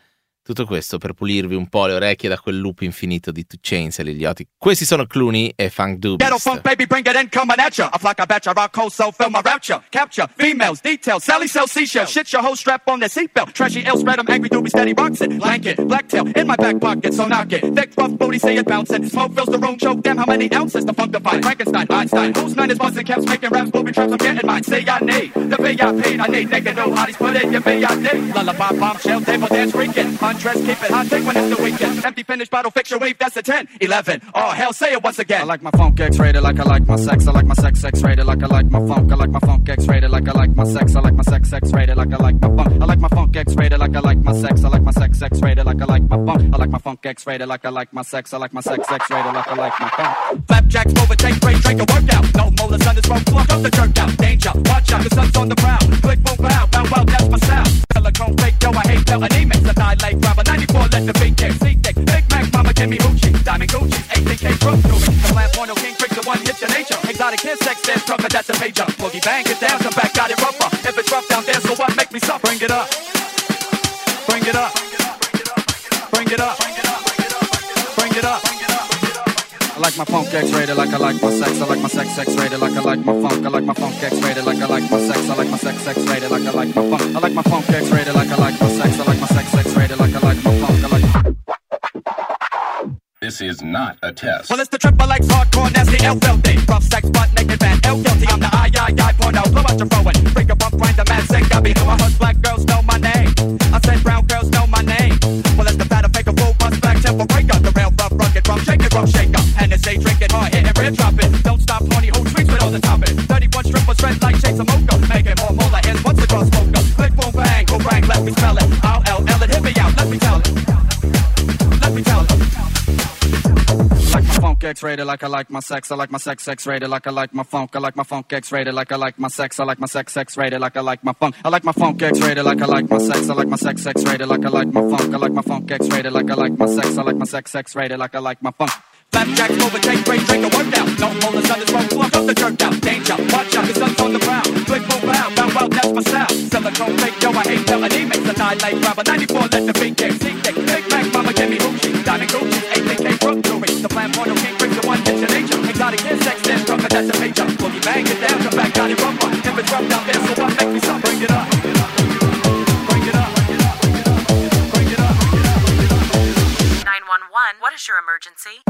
Tutto questo per pulirvi un po' le orecchie da quel loop infinito di Two Chainz e Lilioti. Questi sono Clooney e Funk Dubis. Ghetto funk, baby, bring it in, coming at ya. I flock, I bet ya, rock cold, so feel my rapture. Capture, females, details, Sally sells seashells. Shit your whole strap on that seatbelt. Trashy L, spread 'em, angry doobie, steady rocks it. Blanket, blacktail, in my back pocket, so knock it. Thick, rough booty, see it bouncing. Smoke fills the room, choke, damn, how many ounces? The funk divide, Frankenstein, Einstein. Whose nine is busting caps, making raps, moving traps, I'm getting mine. Say I need, the V I P, I need, nigga, know how these put in your V I D. Lullaby, bombshell, table dance, freaking. Undress, keep it hot, take when it's the weekend. Empty, finished, bottle, fix your wave, that's a ten. eleven, oh, hell, say it once again. I like my funk X-rated like I like my sex. I like my sex X-rated like I like my funk. I like my funk X-rated like I like my sex. I like my sex X-rated like I like my funk. I like my funk X-rated like I like my sex. I like my sex X-rated like I like my funk. I like my funk X-rated like I like my sex. I like my sex X-rated like I like my funk. Flapjacks, overtake, break, drink a workout. No more, the sun is wrong, fuck up the jerk out. Danger, watch out, the sun's on the prowl. Click, boom, bow, bow, wow, that's my sound. Silicone fake, yo, I hate bell anemics. A nine like grabber, ninety-four, let the beat get see thick. Big Mac, mama, give me hoochie. Diamond Gucci, A T K, drunk to it. The last porno king, trick the one, hit your nature. Exotic kiss, sex, dance, trucker, that's a major. Boogie bang, get down, come back, got it rougher. If it's rough down there, so what, make me suffer. Bring it up. Bring it up. Bring it up. Bring it up. I like my funk X-rated like I like my sex. I like my sex X-rated like I like my funk. I like my funk X-rated like I like my sex. I like my sex X-rated like I like my funk. I like my funk X-rated like I like my sex. I like my sex X-rated like I like my funk. I like my... This is not a test. Well, it's the triple X hardcore nasty L L D. Rough sex, butt naked man, L guilty. I'm the I I I porno. Blow out your throwing. Bring a bump, grind the man, sing. I be who I hunt, black girls know my name. I said brown girls know my name. Well, it's the fatter fake a full bust black temple breaker. The rail rough, rugged, rum, shake it, rum, shake up. And it's a drink it hard, hit it, red drop it. Don't stop, horny, whole tweets with all the topping. thirty-one strippers, red like shades of mocha. Make it more molar hands once the cross smoker. Click, boom, bang, go bang, let me smell it. I'll L L it, hit me out, let me tell it. Let me tell it. Like my funk X-rated like I like my sex. I like my sex X-rated like I like my funk. I like my funk X-rated like I like my sex. I like my sex X-rated like I like my funk. I like my funk X-rated like I like my sex. I like my sex X-rated like I like my funk. I like my funk X-rated like I like my sex. I like my sex X-rated like I like my funk. Flapjacks, overtake, break, drink a workout. No more, the sun is wrong, plug up the jerk out. Danger, watch out, the sun's on the prowl. Click, boom, bow, bow, wow, that's my style. Silicone fake, yo, I hate bell anemics. A nine like grabber, ninety-four, let the beat get see thick. Big Mac, mama, give me hoochie. Diamond Gucci, A T K, drunk to it. The plan porno king, bring the one, hit your nature. Exotic kiss, sex, dance, trucker, that's a major. Boogie bang, get down, come back, got it rougher. If it's rough down there, so what, make me some. Bring it up. Bring it up. Bring it up. nine one one, what is your emergency?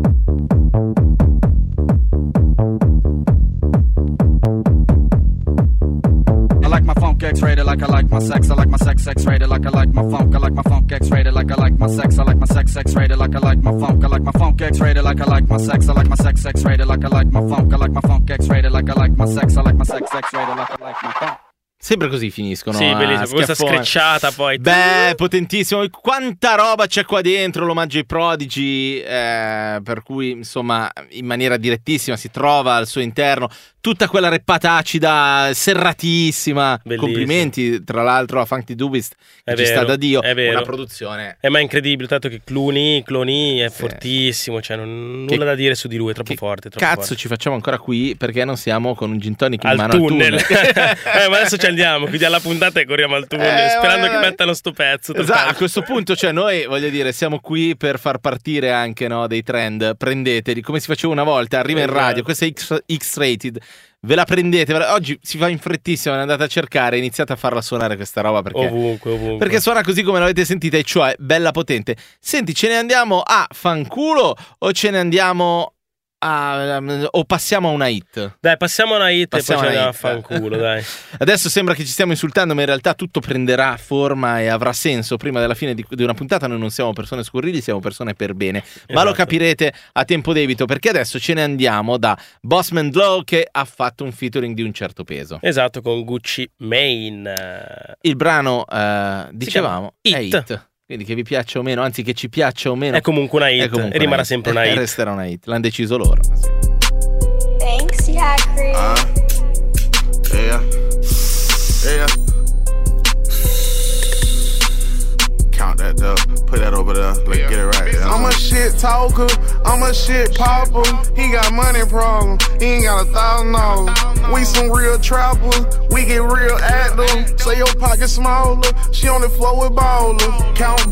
I like my funk X-rated like I like my sex. I like my sex X-rated like I like my funk. I like my funk X-rated like I like my sex. I like my sex X-rated like I like my funk. I like my funk X-rated like I like my sex. I like my sex X-rated like I like my funk. I like my funk X-rated like I like my sex. I like my sex X-rated like I like my funk. Sempre così finiscono. Sì, bellissimo. Questa schiaffone. screcciata poi. Beh, potentissimo. Quanta roba c'è qua dentro. L'omaggio ai prodigi. Eh, per cui, insomma, in maniera direttissima si trova al suo interno tutta quella reppata acida, serratissima. Bellissimo. Complimenti, tra l'altro, a Funk Dubis, che ci sta da Dio. È vero. Una produzione. È ma incredibile. Tanto che Clooney, Clooney è sì. fortissimo. Cioè, non, che, nulla da dire su di lui. È troppo forte. Troppo cazzo, forte. Ci facciamo ancora qui perché non siamo con un gin tonic in al mano tunnel. al tunnel. eh, ma adesso ci andiamo. Chiudiamo la puntata e corriamo al tunnel. Eh, sperando vai, vai. che mettano sto pezzo. Esatto, a questo punto, cioè, noi voglio dire, siamo qui per far partire anche, no, dei trend. Prendeteli come si faceva una volta. Arriva in radio. Questa è X- X-rated. Ve la prendete, oggi si fa in frettissima, ne andate a cercare, iniziate a farla suonare questa roba perché, ovunque, ovunque. Perché suona così come l'avete sentita, e cioè bella potente. Senti, ce ne andiamo a fanculo o ce ne andiamo a, um, o passiamo a una hit? Dai, passiamo a una hit passiamo e poi ci hit. andiamo a fanculo, dai. Adesso sembra che ci stiamo insultando, ma in realtà tutto prenderà forma e avrà senso prima della fine di, di una puntata. Noi non siamo persone scurrili, siamo persone per bene, esatto. Ma lo capirete a tempo debito, perché adesso ce ne andiamo da Bossman Glow, che ha fatto un featuring di un certo peso. Esatto, con Gucci Mane. Il brano, eh, dicevamo, Hit. è Hit. Quindi che vi piaccia o meno, anzi che ci piaccia o meno, è comunque una hit, comunque e rimarrà una hit. sempre una hit. Resterà una hit, l'hanno deciso loro. Thanks, Yakri. Uh, yeah, yeah. Count that up, put that over there, let's yeah. get it right. Yeah. I'm a shit talker, I'm a shit popper. He got money problems, he ain't got a thousand dollars. We some real trappers, we get real active. Say your pocket smaller, she on the floor with baller. Count blue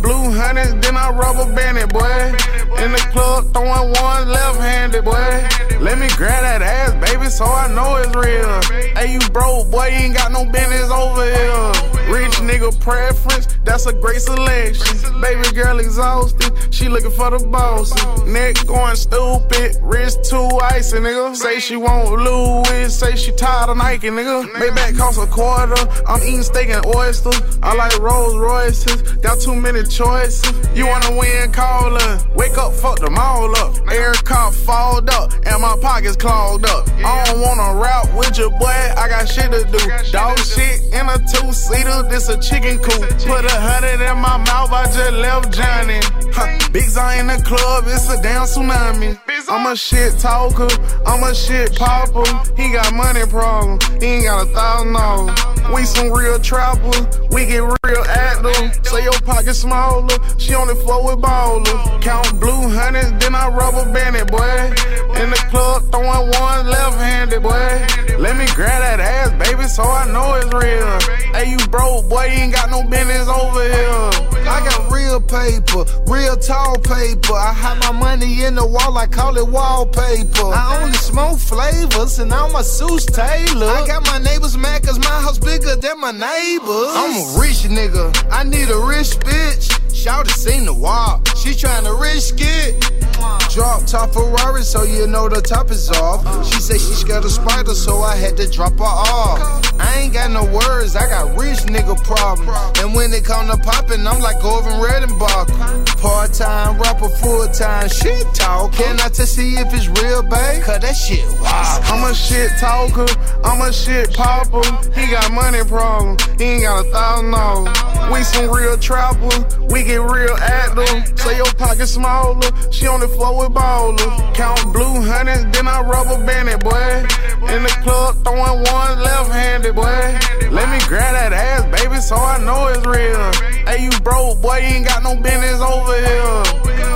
hundreds, then I rubber band it, boy. In the club, throwing one left-handed, boy. Let me grab that ass, baby, so I know it's real. Hey, you broke, boy, you ain't got no business over here. Rich nigga preference, that's a great selection. Baby girl exhausted, she looking for the boss. Neck going stupid, wrist too icy, nigga. Say she won't Louis, say she tired of Nike, nigga. Maybach cost a quarter, I'm eating steak and oysters. I like Rolls Royces, got too many choices. You wanna win, call her. Wake up, fuck them all up. Air car fogged up, and my pockets clogged up. I don't wanna rap with you, boy, I got shit to do. Dog shit in a two-seater, this a chicken coop. Put a hundred in my mouth, I just left Johnny. Huh. Big Zion in the club, it's a damn tsunami. I'm a shit talker, I'm a shit popper. He got money problems, he ain't got a thousand dollars. We some real trappers, we get real active. Say your pocket smaller, she on the floor with ballers. Count blue hundreds, then I rubber band it, boy. In the club, throwing one left-handed, boy. Let me grab that ass, baby, so I know it's real. Hey, you broke, boy, you ain't got no business over here. I got real paper, real tall paper. I hide my money in the wall, I call it wallpaper. I only smoke flavors, and all my suits tailored. I got my neighbors mad cause my house bigger than my neighbors. I'm a rich nigga, I need a rich bitch. Shawty seen the walk, she tryna risk it. Drop top Ferrari, so you know the top is off. She say she scared of spiders, so I had to drop her off. I ain't got no words, I got rich nigga problems. And when it come to poppin', I'm like Orvin Redenbacher. Part-time rapper, full-time shit talk. Can I test see if it's real, babe? Cause that shit wild. I'm a shit talker, I'm a shit popper. He got money problems, he ain't got a thousand dollars. We some real trappers, we get real active. Say your pocket smaller, she on the floor with ballers. Count blue hundreds, then I rubber band it, boy. In the club, throwing one left-handed, boy. Let me grab that ass, baby, so I know it's real. Hey, you broke, boy, you ain't got no business over here.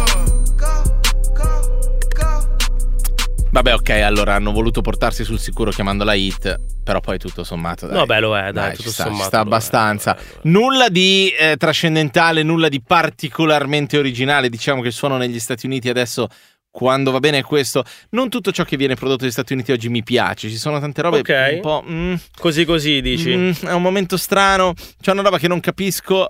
Vabbè, ok, allora hanno voluto portarsi sul sicuro chiamando la hit, però poi tutto sommato dai. No, beh, lo è, dai, dai tutto ci sta, sommato. Ci sta abbastanza. È, nulla di eh, trascendentale, nulla di particolarmente originale. Diciamo che il suono negli Stati Uniti adesso, quando va bene, è questo. Non tutto ciò che viene prodotto negli Stati Uniti oggi mi piace. Ci sono tante robe okay. un po'... Mm, così così, dici? Mm, è un momento strano. C'è una roba che non capisco,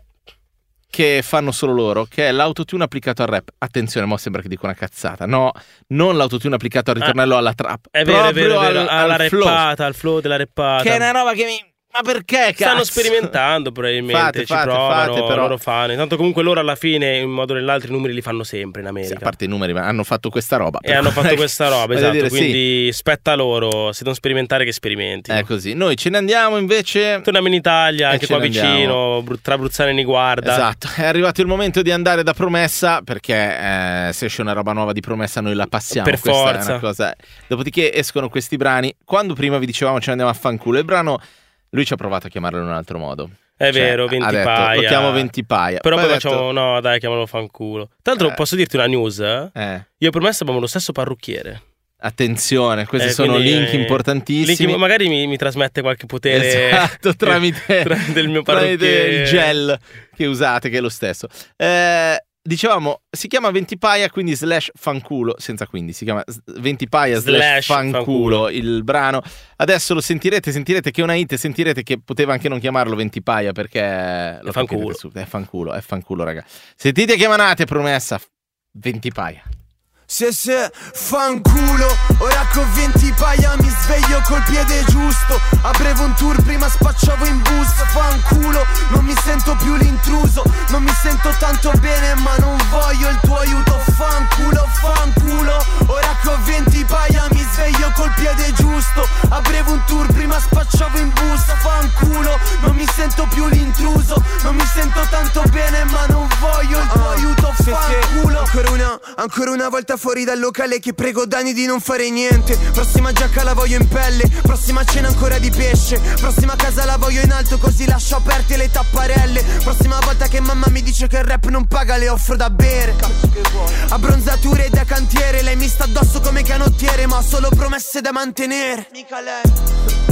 che fanno solo loro, che è l'autotune applicato al rap. Attenzione, mo sembra che dico una cazzata. No, non l'autotune applicato al ritornello ah, alla trap. È vero, è vero, è vero. Al, alla al reppata, flow. al flow della reppata. Che è una roba che mi... Ma perché, cazzo? Stanno sperimentando probabilmente, fate, ci fate, provano, fate, però. loro fanno. Intanto comunque loro alla fine, in un modo o nell'altro, i numeri li fanno sempre in America. Sì, a parte i numeri, ma hanno fatto questa roba. E hanno fatto questa roba, esatto, dire, quindi sì. spetta loro, se non sperimentare che sperimenti. È così, noi ce ne andiamo invece. Torniamo in Italia, anche qua vicino, andiamo. tra Bruzzano e Niguarda. Esatto, è arrivato il momento di andare da Promessa, perché eh, se esce una roba nuova di Promessa noi la passiamo. Per questa forza. È una cosa. Dopodiché escono questi brani, quando prima vi dicevamo ce ne andiamo a fanculo, il brano... Lui ci ha provato a chiamarlo in un altro modo. È cioè, vero, venti detto, paia. Lo chiamo venti paia. Però poi, poi facciamo, detto... no dai, chiamalo fanculo. Tra l'altro eh. posso dirti una news? Eh. Io e Promessa abbiamo lo stesso parrucchiere. Attenzione, questi eh, sono quindi, link importantissimi. Link, magari mi, mi trasmette qualche potere. Esatto, tramite, tramite il mio tramite parrucchiere. il gel che usate, che è lo stesso. Eh... Dicevamo, si chiama venti paia, quindi slash fanculo, senza quindi, si chiama venti paia slash, slash fanculo, fanculo il brano. Adesso lo sentirete, sentirete che è una hit, sentirete che poteva anche non chiamarlo venti paia perché lo fanculo. Su, è fanculo, è fanculo, raga. Sentite che manate, Promessa, venti paia. Se se fanculo, ora con venti paia mi sveglio col piede giusto. Aprivo un tour, prima spacciavo in bus. Fanculo, non mi sento più l'intruso. Non mi sento tanto bene ma non voglio il tuo aiuto. Fanculo, fanculo, ora con venti paia mi sveglio col piede giusto. Aprivo un tour, prima spacciavo in bus. Fanculo, non mi sento più l'intruso. Non mi sento tanto bene ma non voglio il tuo uh, aiuto. Fanculo. Ancora una, ancora una volta fuori dal locale che prego Dani di non fare niente. Prossima giacca la voglio in pelle, prossima cena ancora di pesce. Prossima casa la voglio in alto così lascio aperte le tapparelle. Prossima volta che mamma mi dice che il rap non paga le offro da bere. Abbronzature da cantiere, lei mi sta addosso come canottiere ma ho solo promesse da mantenere. Mica lei.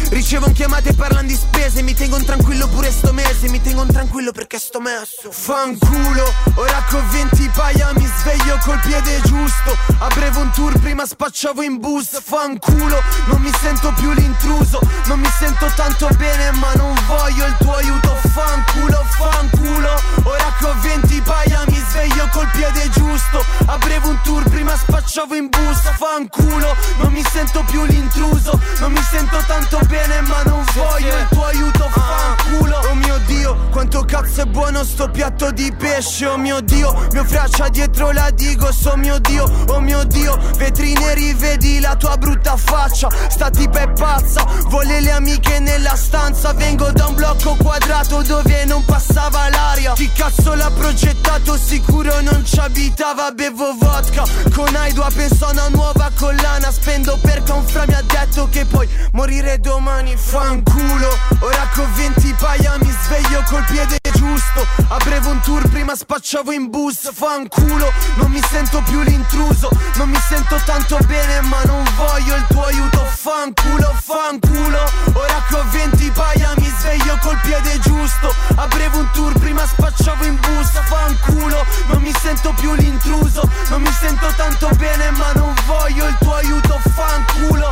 Ricevo chiamate e parlano di spese, mi tengo tranquillo pure sto mese, mi tengo tranquillo perché sto messo. Fanculo, ora con venti paia mi sveglio col piede giusto. A breve un tour, prima spacciavo in bus. Fanculo, non mi sento più l'intruso, non mi sento tanto bene ma non voglio il tuo aiuto. Fanculo, fanculo, ora con venti paia mi sveglio col piede giusto. A breve un tour, prima spacciavo in bus. Fanculo, non mi sento più l'intruso, non mi sento tanto bene ma non voglio il tuo aiuto. Fanculo, oh mio Dio, quanto cazzo è buono sto piatto di pesce. Oh mio Dio, mio fraccia dietro la Digos. Oh mio Dio, oh mio Dio, vetri neri, vedi la tua brutta faccia. Sta tipa è pazza, vuole le amiche nella stanza. Vengo da un blocco quadrato dove non passava l'aria. Chi cazzo l'ha progettato? Sicuro non ci abitava. Bevo vodka con Aidua, penso a una nuova collana. Spendo perché un fra mi ha detto che puoi morire domani. Fanculo, ora con venti paia mi sveglio col piede giusto. A breve un tour, prima spacciavo in bus. Fanculo, non mi sento più l'intruso, non mi sento tanto bene ma non voglio il tuo aiuto. Fanculo, fanculo, ora con venti paia mi sveglio col piede giusto. A breve un tour, prima spacciavo in bus. Fanculo, non mi sento più l'intruso, non mi sento tanto bene ma non voglio il tuo aiuto. Fanculo.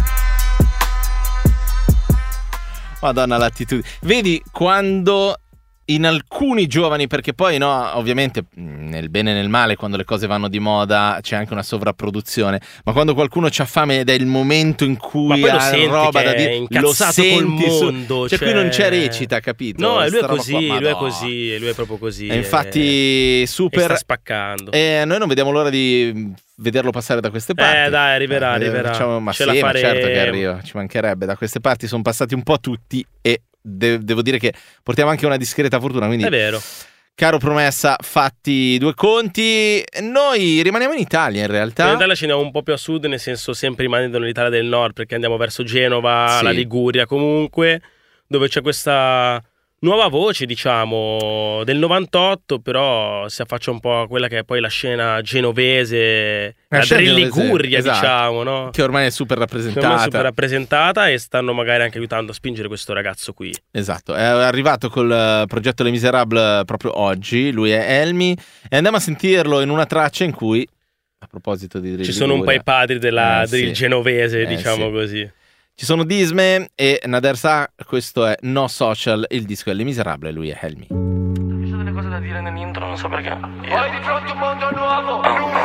Madonna l'attitudine. Vedi quando in alcuni giovani, perché poi no, ovviamente nel bene e nel male quando le cose vanno di moda c'è anche una sovrapproduzione, ma quando qualcuno c'ha fame ed è il momento in cui ha roba da dire, lo senti col mondo, cioè, cioè... qui non c'è recita, capito? No, lui è Sta roba così, qua, lui è no. così, lui è proprio così. E infatti e... super e sta spaccando. E noi non vediamo l'ora di vederlo passare da queste parti. Eh dai, arriverà, eh, arriverà. Facciamo, ma Ce sì, la ma certo che faremo. arriva, ci mancherebbe. Da queste parti sono passati un po' tutti e de- devo dire che portiamo anche una discreta fortuna, quindi È vero. caro Promessa, fatti due conti. Noi rimaniamo in Italia in realtà. In Italia ci andiamo un po' più a sud, nel senso sempre rimanendo nell'Italia del Nord, perché andiamo verso Genova, Sì. la Liguria comunque, dove c'è questa nuova voce, diciamo, del novantotto, però si affaccia un po' a quella che è poi la scena genovese, La la scena drill genovese, Liguria, esatto. diciamo, no? Che ormai è super Secondo me rappresentata. è super rappresentata e stanno magari anche aiutando a spingere questo ragazzo qui. Esatto, è arrivato col eh, progetto Les Miserables proprio oggi, lui è Elmi, e andiamo a sentirlo in una traccia in cui, a proposito di drill Ci sono un po' Liguria, i padri della eh, drill sì. genovese, Eh, diciamo sì. così. Ci sono Disme e Nader Sa, questo è No Social, il disco è Les Miserables, lui è Helmi. Ci sono delle cose da dire nell'intro, non so perché. Poi di fronte un mondo nuovo,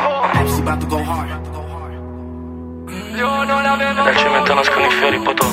io non avevo Nel cemento nascono i fiori, potò.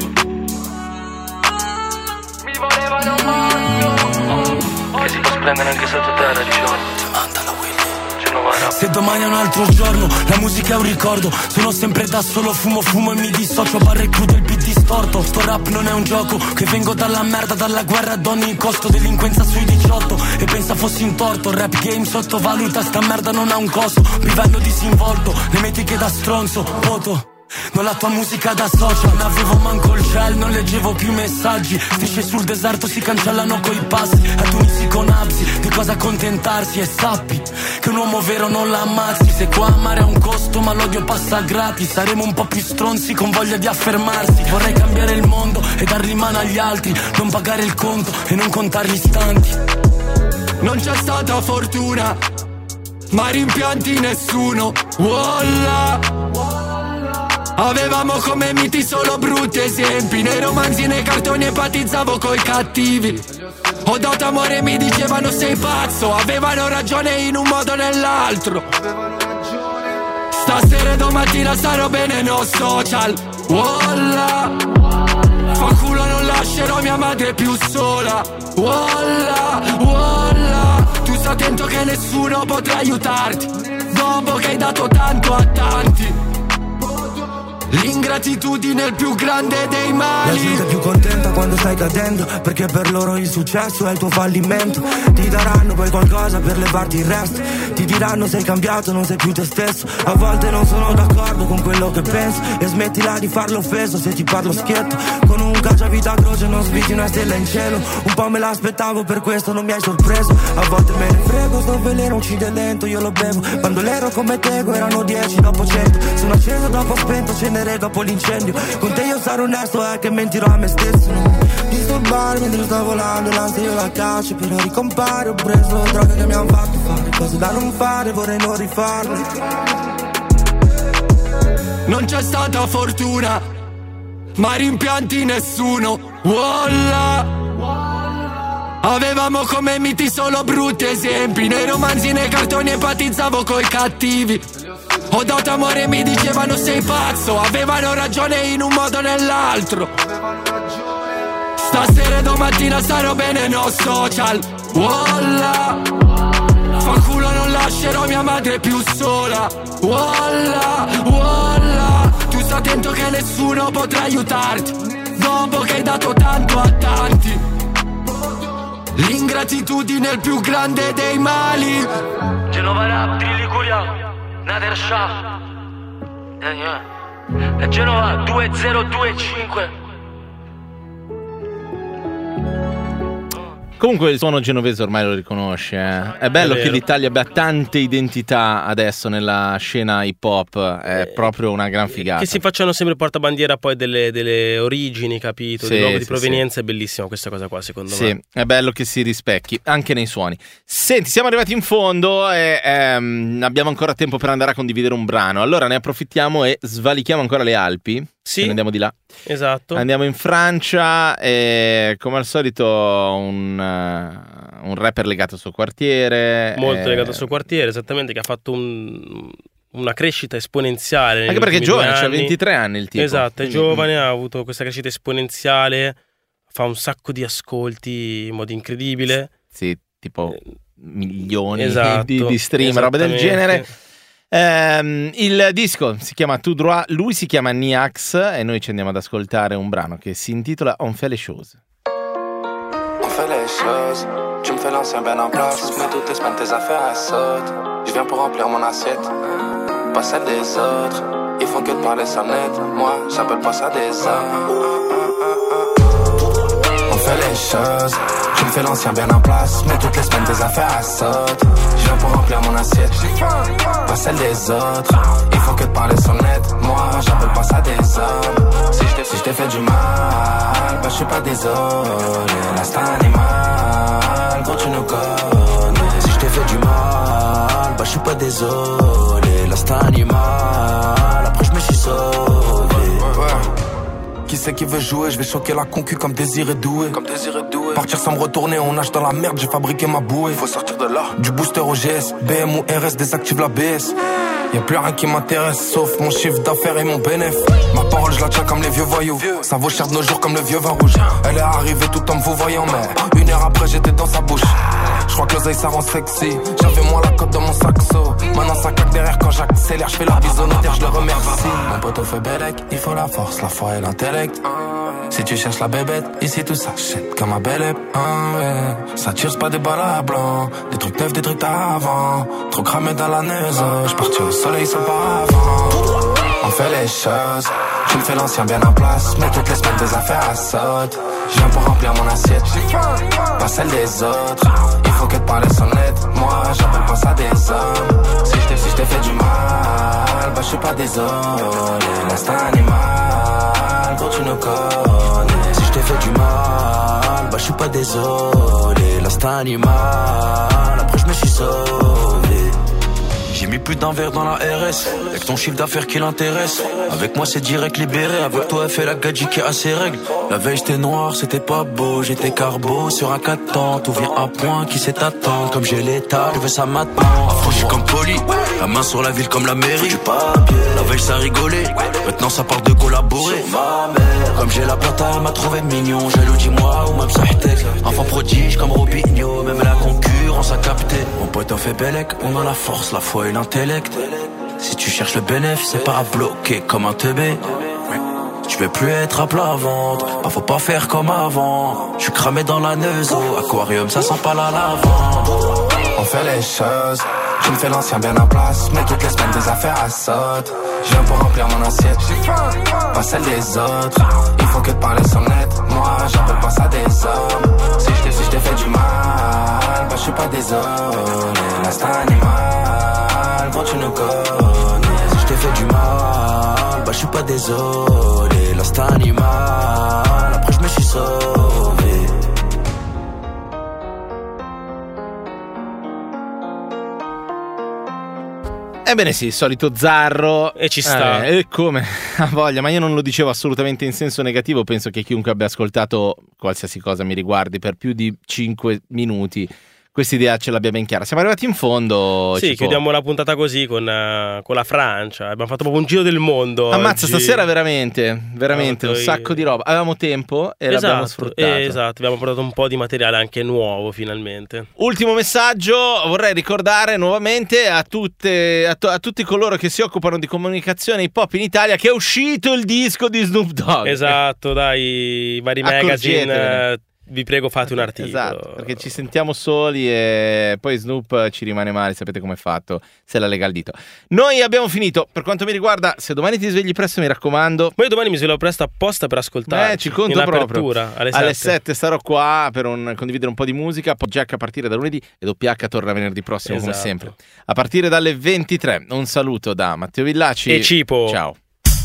mi volevano morto. Che si può splendere anche sotto terra, diciamo. Se domani è un altro giorno, la musica è un ricordo. Sono sempre da solo, fumo, fumo e mi dissocio. Barre crudo, il beat distorto. Sto rap non è un gioco, che vengo dalla merda, dalla guerra ad ogni costo. Delinquenza sui diciotto, e pensa fossi in torto. Rap game sottovaluta, sta merda non ha un costo. Livello disinvolto, le metiche da stronzo, poto. Non la tua musica da social, non avevo manco il gel, non leggevo più i messaggi. Strisce sul deserto si cancellano coi passi. Ad unisi con absi, di cosa accontentarsi. E sappi che un uomo vero non la ammazzi. Se qua amare ha un costo ma l'odio passa gratis. Saremo un po' più stronzi con voglia di affermarsi. Vorrei cambiare il mondo e dargli mano agli altri. Non pagare il conto e non contare gli istanti. Non c'è stata fortuna, ma rimpianti nessuno. Wallah. Avevamo come miti solo brutti esempi. Nei romanzi e nei cartoni empatizzavo coi cattivi. Ho dato amore e mi dicevano sei pazzo. Avevano ragione in un modo o nell'altro. Stasera e domattina starò bene, no social. Wallah. Fa culo, non lascerò mia madre più sola. Wallah, wallah. Tu sta attento che nessuno potrà aiutarti dopo che hai dato tanto a tanti. L'ingratitudine è il più grande dei mali. La gente è più contenta quando stai cadendo, perché per loro il successo è il tuo fallimento. Ti daranno poi qualcosa per levarti il resto. Ti diranno sei cambiato, non sei più te stesso. A volte non sono d'accordo con quello che penso, e smettila di farlo offeso se ti parlo schietto. Con un cacciavite a croce non sviti una stella in cielo. Un po' me l'aspettavo, per questo non mi hai sorpreso. A volte me ne frego, sto veleno uccide lento, io lo bevo. Quando l'ero come Tego erano dieci dopo cento. Sono acceso dopo spento, ce ne ripartirei dopo l'incendio. Con te io sarò onesto, è che mentirò a me stesso. Non disturbare mentre sto volando, l'ansia io la caccio, però ricompare. Ho preso droghe che mi hanno fatto fare cose da non fare, vorrei non rifarle. Non c'è stata fortuna, ma rimpianti nessuno. Wallah. Avevamo come miti solo brutti esempi, nei romanzi, nei cartoni empatizzavo coi cattivi. Ho dato amore e mi dicevano sei pazzo, avevano ragione in un modo o nell'altro. Stasera e domattina starò bene, no social. Wallah. Fanculo, non lascerò mia madre più sola. Wallah, wallah. Tu stai attento che nessuno potrà aiutarti, dopo che hai dato tanto a tanti. L'ingratitudine è il più grande dei mali. Genova Rap, Liguria, Nader Shah. E Genova due zero due cinque. Comunque il suono genovese ormai lo riconosce, eh. È bello È che l'Italia abbia tante identità adesso nella scena hip hop, è eh, proprio una gran figata. Che si facciano sempre portabandiera poi delle, delle origini, capito? Sì, di luogo sì, di provenienza, sì. È bellissima questa cosa qua, secondo sì, me. Sì, è bello che si rispecchi anche nei suoni. Senti, siamo arrivati in fondo e ehm, abbiamo ancora tempo per andare a condividere un brano. Allora ne approfittiamo e svalichiamo ancora le Alpi. Sì, andiamo di là. Esatto. Andiamo in Francia e come al solito un, uh, un rapper legato al suo quartiere. Molto e... legato al suo quartiere, esattamente, che ha fatto un, una crescita esponenziale. Anche perché è giovane, ha ventitré anni il tipo. Esatto, è Quindi... giovane, ha avuto questa crescita esponenziale, fa un sacco di ascolti in modo incredibile. Sì, tipo milioni esatto, di, di stream, roba del genere. Um, il disco si chiama Tout Droit, lui si chiama Niax e noi ci andiamo ad ascoltare un brano che si intitola On fait les choses. On fait les choses, tu me fais l'ancien ben en place, mets toutes tes semaines tes affaires à saute. Je viens pour remplir mon assiette, pas celle des autres. Ils font que de parler sans net, moi j'appelle pas ça des hommes. On fait les choses, tu me fais l'ancien bien en place, mets toutes les semaines tes affaires à saute. Je viens pour remplir mon assiette, pas celle des autres. Il faut que de parler sans net, moi j'appelle pas ça des hommes. Si je si t'ai fait du mal, bah je suis pas désolé. L'instinct animal, quand tu nous connais. Si je t'ai fait du mal, bah je suis pas désolé. L'instinct animal, après je me suis sauvé. Qui c'est qui veut jouer? Je vais choquer la concu comme Désiré Doué. Comme Désiré Doué. Partir sans me retourner, on nage dans la merde, j'ai fabriqué ma bouée. Faut sortir de là. Du booster au G S, B M ou R S, désactive la B S. Y'a plus rien qui m'intéresse sauf mon chiffre d'affaires et mon bénéf. Ma parole je la tiens comme les vieux voyous. Ça vaut cher de nos jours comme le vieux vin rouge. Elle est arrivée tout en me vous voyant mais une heure après j'étais dans sa bouche. Je crois que l'oseille ça rend sexy. J'avais moi la cote dans mon saxo. Maintenant ça caque derrière quand j'accélère. Je fais la bise au notaire, je le remercie. Mon poteau fait bellec, il faut la force, la foi et l'intellect. Si tu cherches la bébête, ici tout s'achète comme un bel ép. Ah ouais. Ça tire pas des balles à blanc, des trucs neufs, des trucs avant. Trop cramé dans la neuse, j'partis au soleil sans paravent. On fait les choses, tu me fais l'ancien bien en place, mets toutes les semaines tes affaires à saute. Je viens pour remplir mon assiette, pas celle des autres. Il faut que de parler sans net, moi j'appelle pas ça des hommes. Si je t'ai si fait du mal, bah je suis pas désolé. L'instinct animal, quand tu nous connais. Si je t'ai fait du mal, bah je suis pas désolé. L'instinct animal, après je me suis sauvé. J'ai mis plus d'un verre dans la R S. Y'a que ton chiffre d'affaires qui l'intéresse. Avec moi c'est direct libéré. Avec toi elle fait la gadji qui a ses règles. La veille j'étais noir, c'était pas beau. J'étais carbo sur un quatre temps. Tout vient à point, qui sait attendre. Comme j'ai l'état, je veux ça maintenant. Affranchi comme poli, la main sur la ville comme la mairie. Du papier, la veille ça rigolait. Maintenant ça parle de collaborer. Comme j'ai la plata, elle m'a trouvé mignon. Jaloux dis-moi ou même Sahtek. Enfant prodige comme Robinho. Même la concurrence a capté. Mon pote en fait bellec, on a la force, la foi et l'intellect. Si tu cherches le bénéfice, c'est pas à bloquer comme un teubé. Tu veux plus être à plat ventre, bah faut pas faire comme avant. Je suis cramé dans la neuzo, aquarium ça sent pas la lavande. On fait les choses, tu me fais l'ancien bien en place, mets toutes les semaines tes affaires à saute. Je viens pour remplir mon assiette, pas celle des autres. Il faut que de parler sans net, moi j'appelle pas ça des hommes. Si je t'ai si je fait du mal, bah je suis pas désolé. L'instinct animal, quand tu nous connais. Si je t'ai fait du mal, bah je suis pas désolé. désolé, là c'est animal, après je me suis sauvé. Ebbene sì, il solito Zarro. E ci sta. Eh, e come? Ha voglia, ma io non lo dicevo assolutamente in senso negativo. Penso che chiunque abbia ascoltato qualsiasi cosa mi riguardi per più di cinque minuti, questa idea ce l'abbia ben chiara. Siamo arrivati in fondo. Sì, Cipo. chiudiamo la puntata così con, uh, con la Francia. Abbiamo fatto proprio un giro del mondo. Ammazza, oggi. stasera veramente, veramente un sacco di roba. Avevamo tempo e esatto, l'abbiamo sfruttato. Esatto, abbiamo portato un po' di materiale anche nuovo finalmente. Ultimo messaggio, vorrei ricordare nuovamente a, tutte, a, to- a tutti coloro che si occupano di comunicazione hip hop in Italia che è uscito il disco di Snoop Dogg. Esatto, dai, i vari magazine. Uh, vi prego fate un articolo. Esatto, perché ci sentiamo soli e poi Snoop ci rimane male, sapete com'è fatto, se la lega al dito. Noi abbiamo finito, per quanto mi riguarda, se domani ti svegli presto mi raccomando. Ma io domani mi sveglio presto apposta per ascoltare. Eh, ci conto in proprio. Alle alle sette starò qua per un, condividere un po' di musica, poi Jack a partire da lunedì e doppia acca torna venerdì prossimo, esatto, come sempre. A partire dalle ventitré. Un saluto da Matteo Villaci e Cipo. Ciao.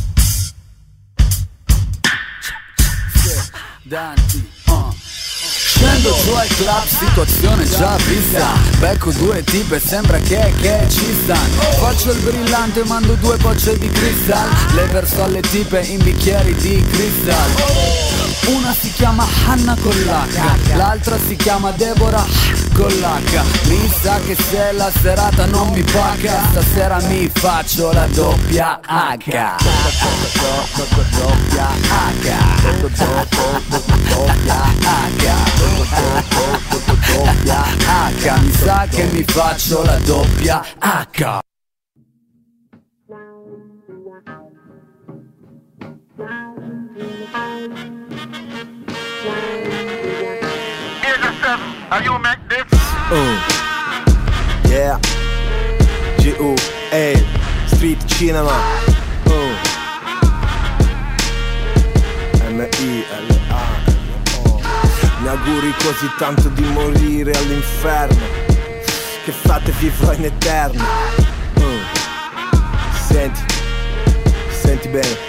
Danti. Scendo su al club, situazione già vista. Becco due tipe, sembra che, che ci stanno. Faccio il brillante, mando due bocce di cristal. Le verso alle tipe in bicchieri di cristal. Una si chiama Hanna con l'H, l'altra si chiama Deborah con l'H. Mi sa che se la serata non mi paga, stasera mi faccio la doppia H. Doppia H. Doppia H. Doppia H. Mi sa che mi faccio la doppia H. Are you make this? Uh. Yeah. G U A Street Cinema. Uh. M I L A N O. Mi auguri così tanto di morire all'inferno, che fate vivrò in eterno. Uh. Senti, senti bene.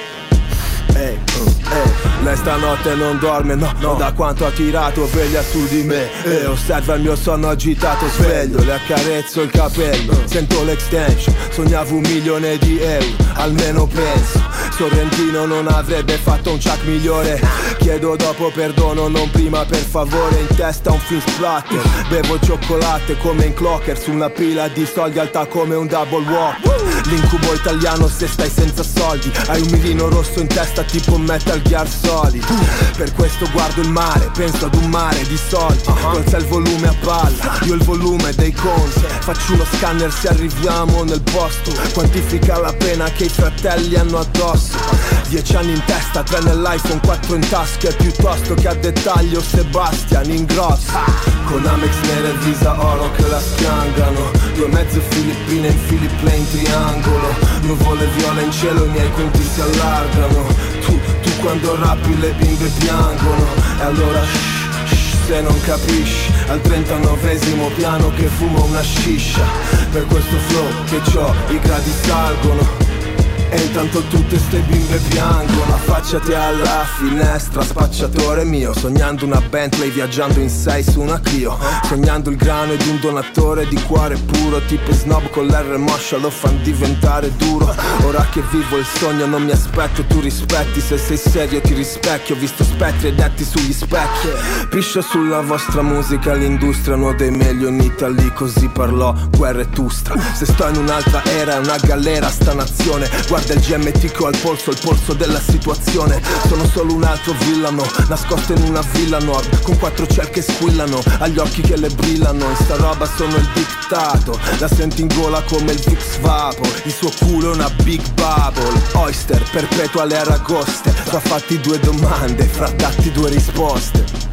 Ehi, uh, ehi, lei stanotte non dorme, no, no, da quanto ha tirato veglia su di me. E osserva il mio sonno agitato, sveglio, le accarezzo il capello, sento l'extension, sognavo un milione di euro, almeno penso. Sorrentino non avrebbe fatto un chuck migliore. Chiedo dopo perdono, non prima per favore. In testa un film splatter, bevo cioccolatte come in clocker, su una pila di soldi alta come un double walk. L'incubo italiano se stai senza soldi, hai un mirino rosso in testa tipo Metal Gear Solid. Per questo guardo il mare, penso ad un mare di soldi. Non c'è il volume a palla, io il volume dei conti. Faccio uno scanner se arriviamo nel posto, quantifica la pena che i fratelli hanno addosso. Dieci anni in testa, tre nell'iPhone, quattro in tasca, e piuttosto che a dettaglio Sebastian in grosso. Con Amex nera e Visa oro che la schiangano, due mezze filippine in Philip in triangolo. Nuvole viola in cielo, i miei conti si allargano. Tu, tu quando rappi le bimbe piangono. E allora shh, shh, se non capisci, al trentanovesimo piano che fumo una sciscia. Per questo flow che c'ho, i gradi salgono. E intanto tutte ste bimbe piangono. Affacciati alla finestra, spacciatore mio, sognando una Bentley, viaggiando in sei su una Clio. Sognando il grano di un donatore di cuore puro, tipo snob con l'R moscia lo fan diventare duro. Ora che vivo il sogno non mi aspetto tu rispetti, se sei serio ti rispecchio, ho visto spettri e detti sugli specchi. Piscio sulla vostra musica, l'industria uno dei meglio in Italy, così parlò guerra e tustra. Se sto in un'altra era è una galera sta nazione. Guarda il G M T che ho al polso, il polso della situazione. Sono solo un altro villano, nascosto in una villa nord, con quattro ciel che squillano, agli occhi che le brillano. In sta roba sono il dictato, la senti in gola come il Vicks Vapo. Il suo culo è una big bubble, oyster, perpetua le aragoste. Fra fatti due domande, fra datti due risposte.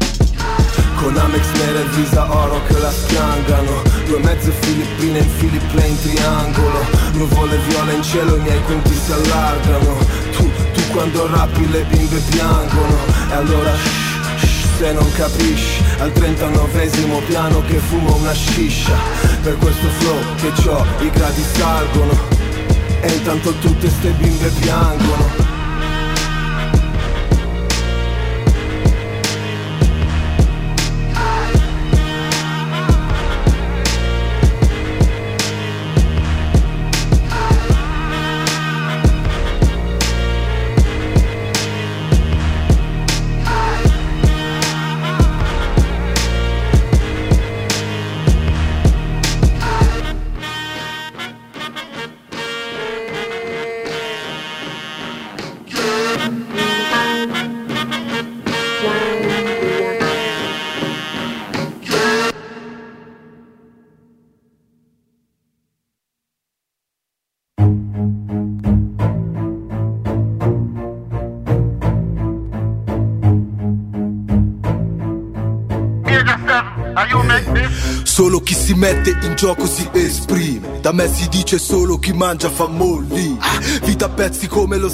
Con Amex nera e Visa oro che la schiangano, due mezze filippine in Philip in triangolo. Nuvole viola in cielo, i miei conti si allargano. Tu, tu quando rappi le bimbe piangono. E allora shh, shh, se non capisci, al trentanovesimo piano che fumo una sciscia. Per questo flow che c'ho, i gradi salgono. E intanto tutte ste bimbe piangono. Solo chi si mette in gioco si esprime. Da me si dice solo chi mangia fa molli. Vita a pezzi come lo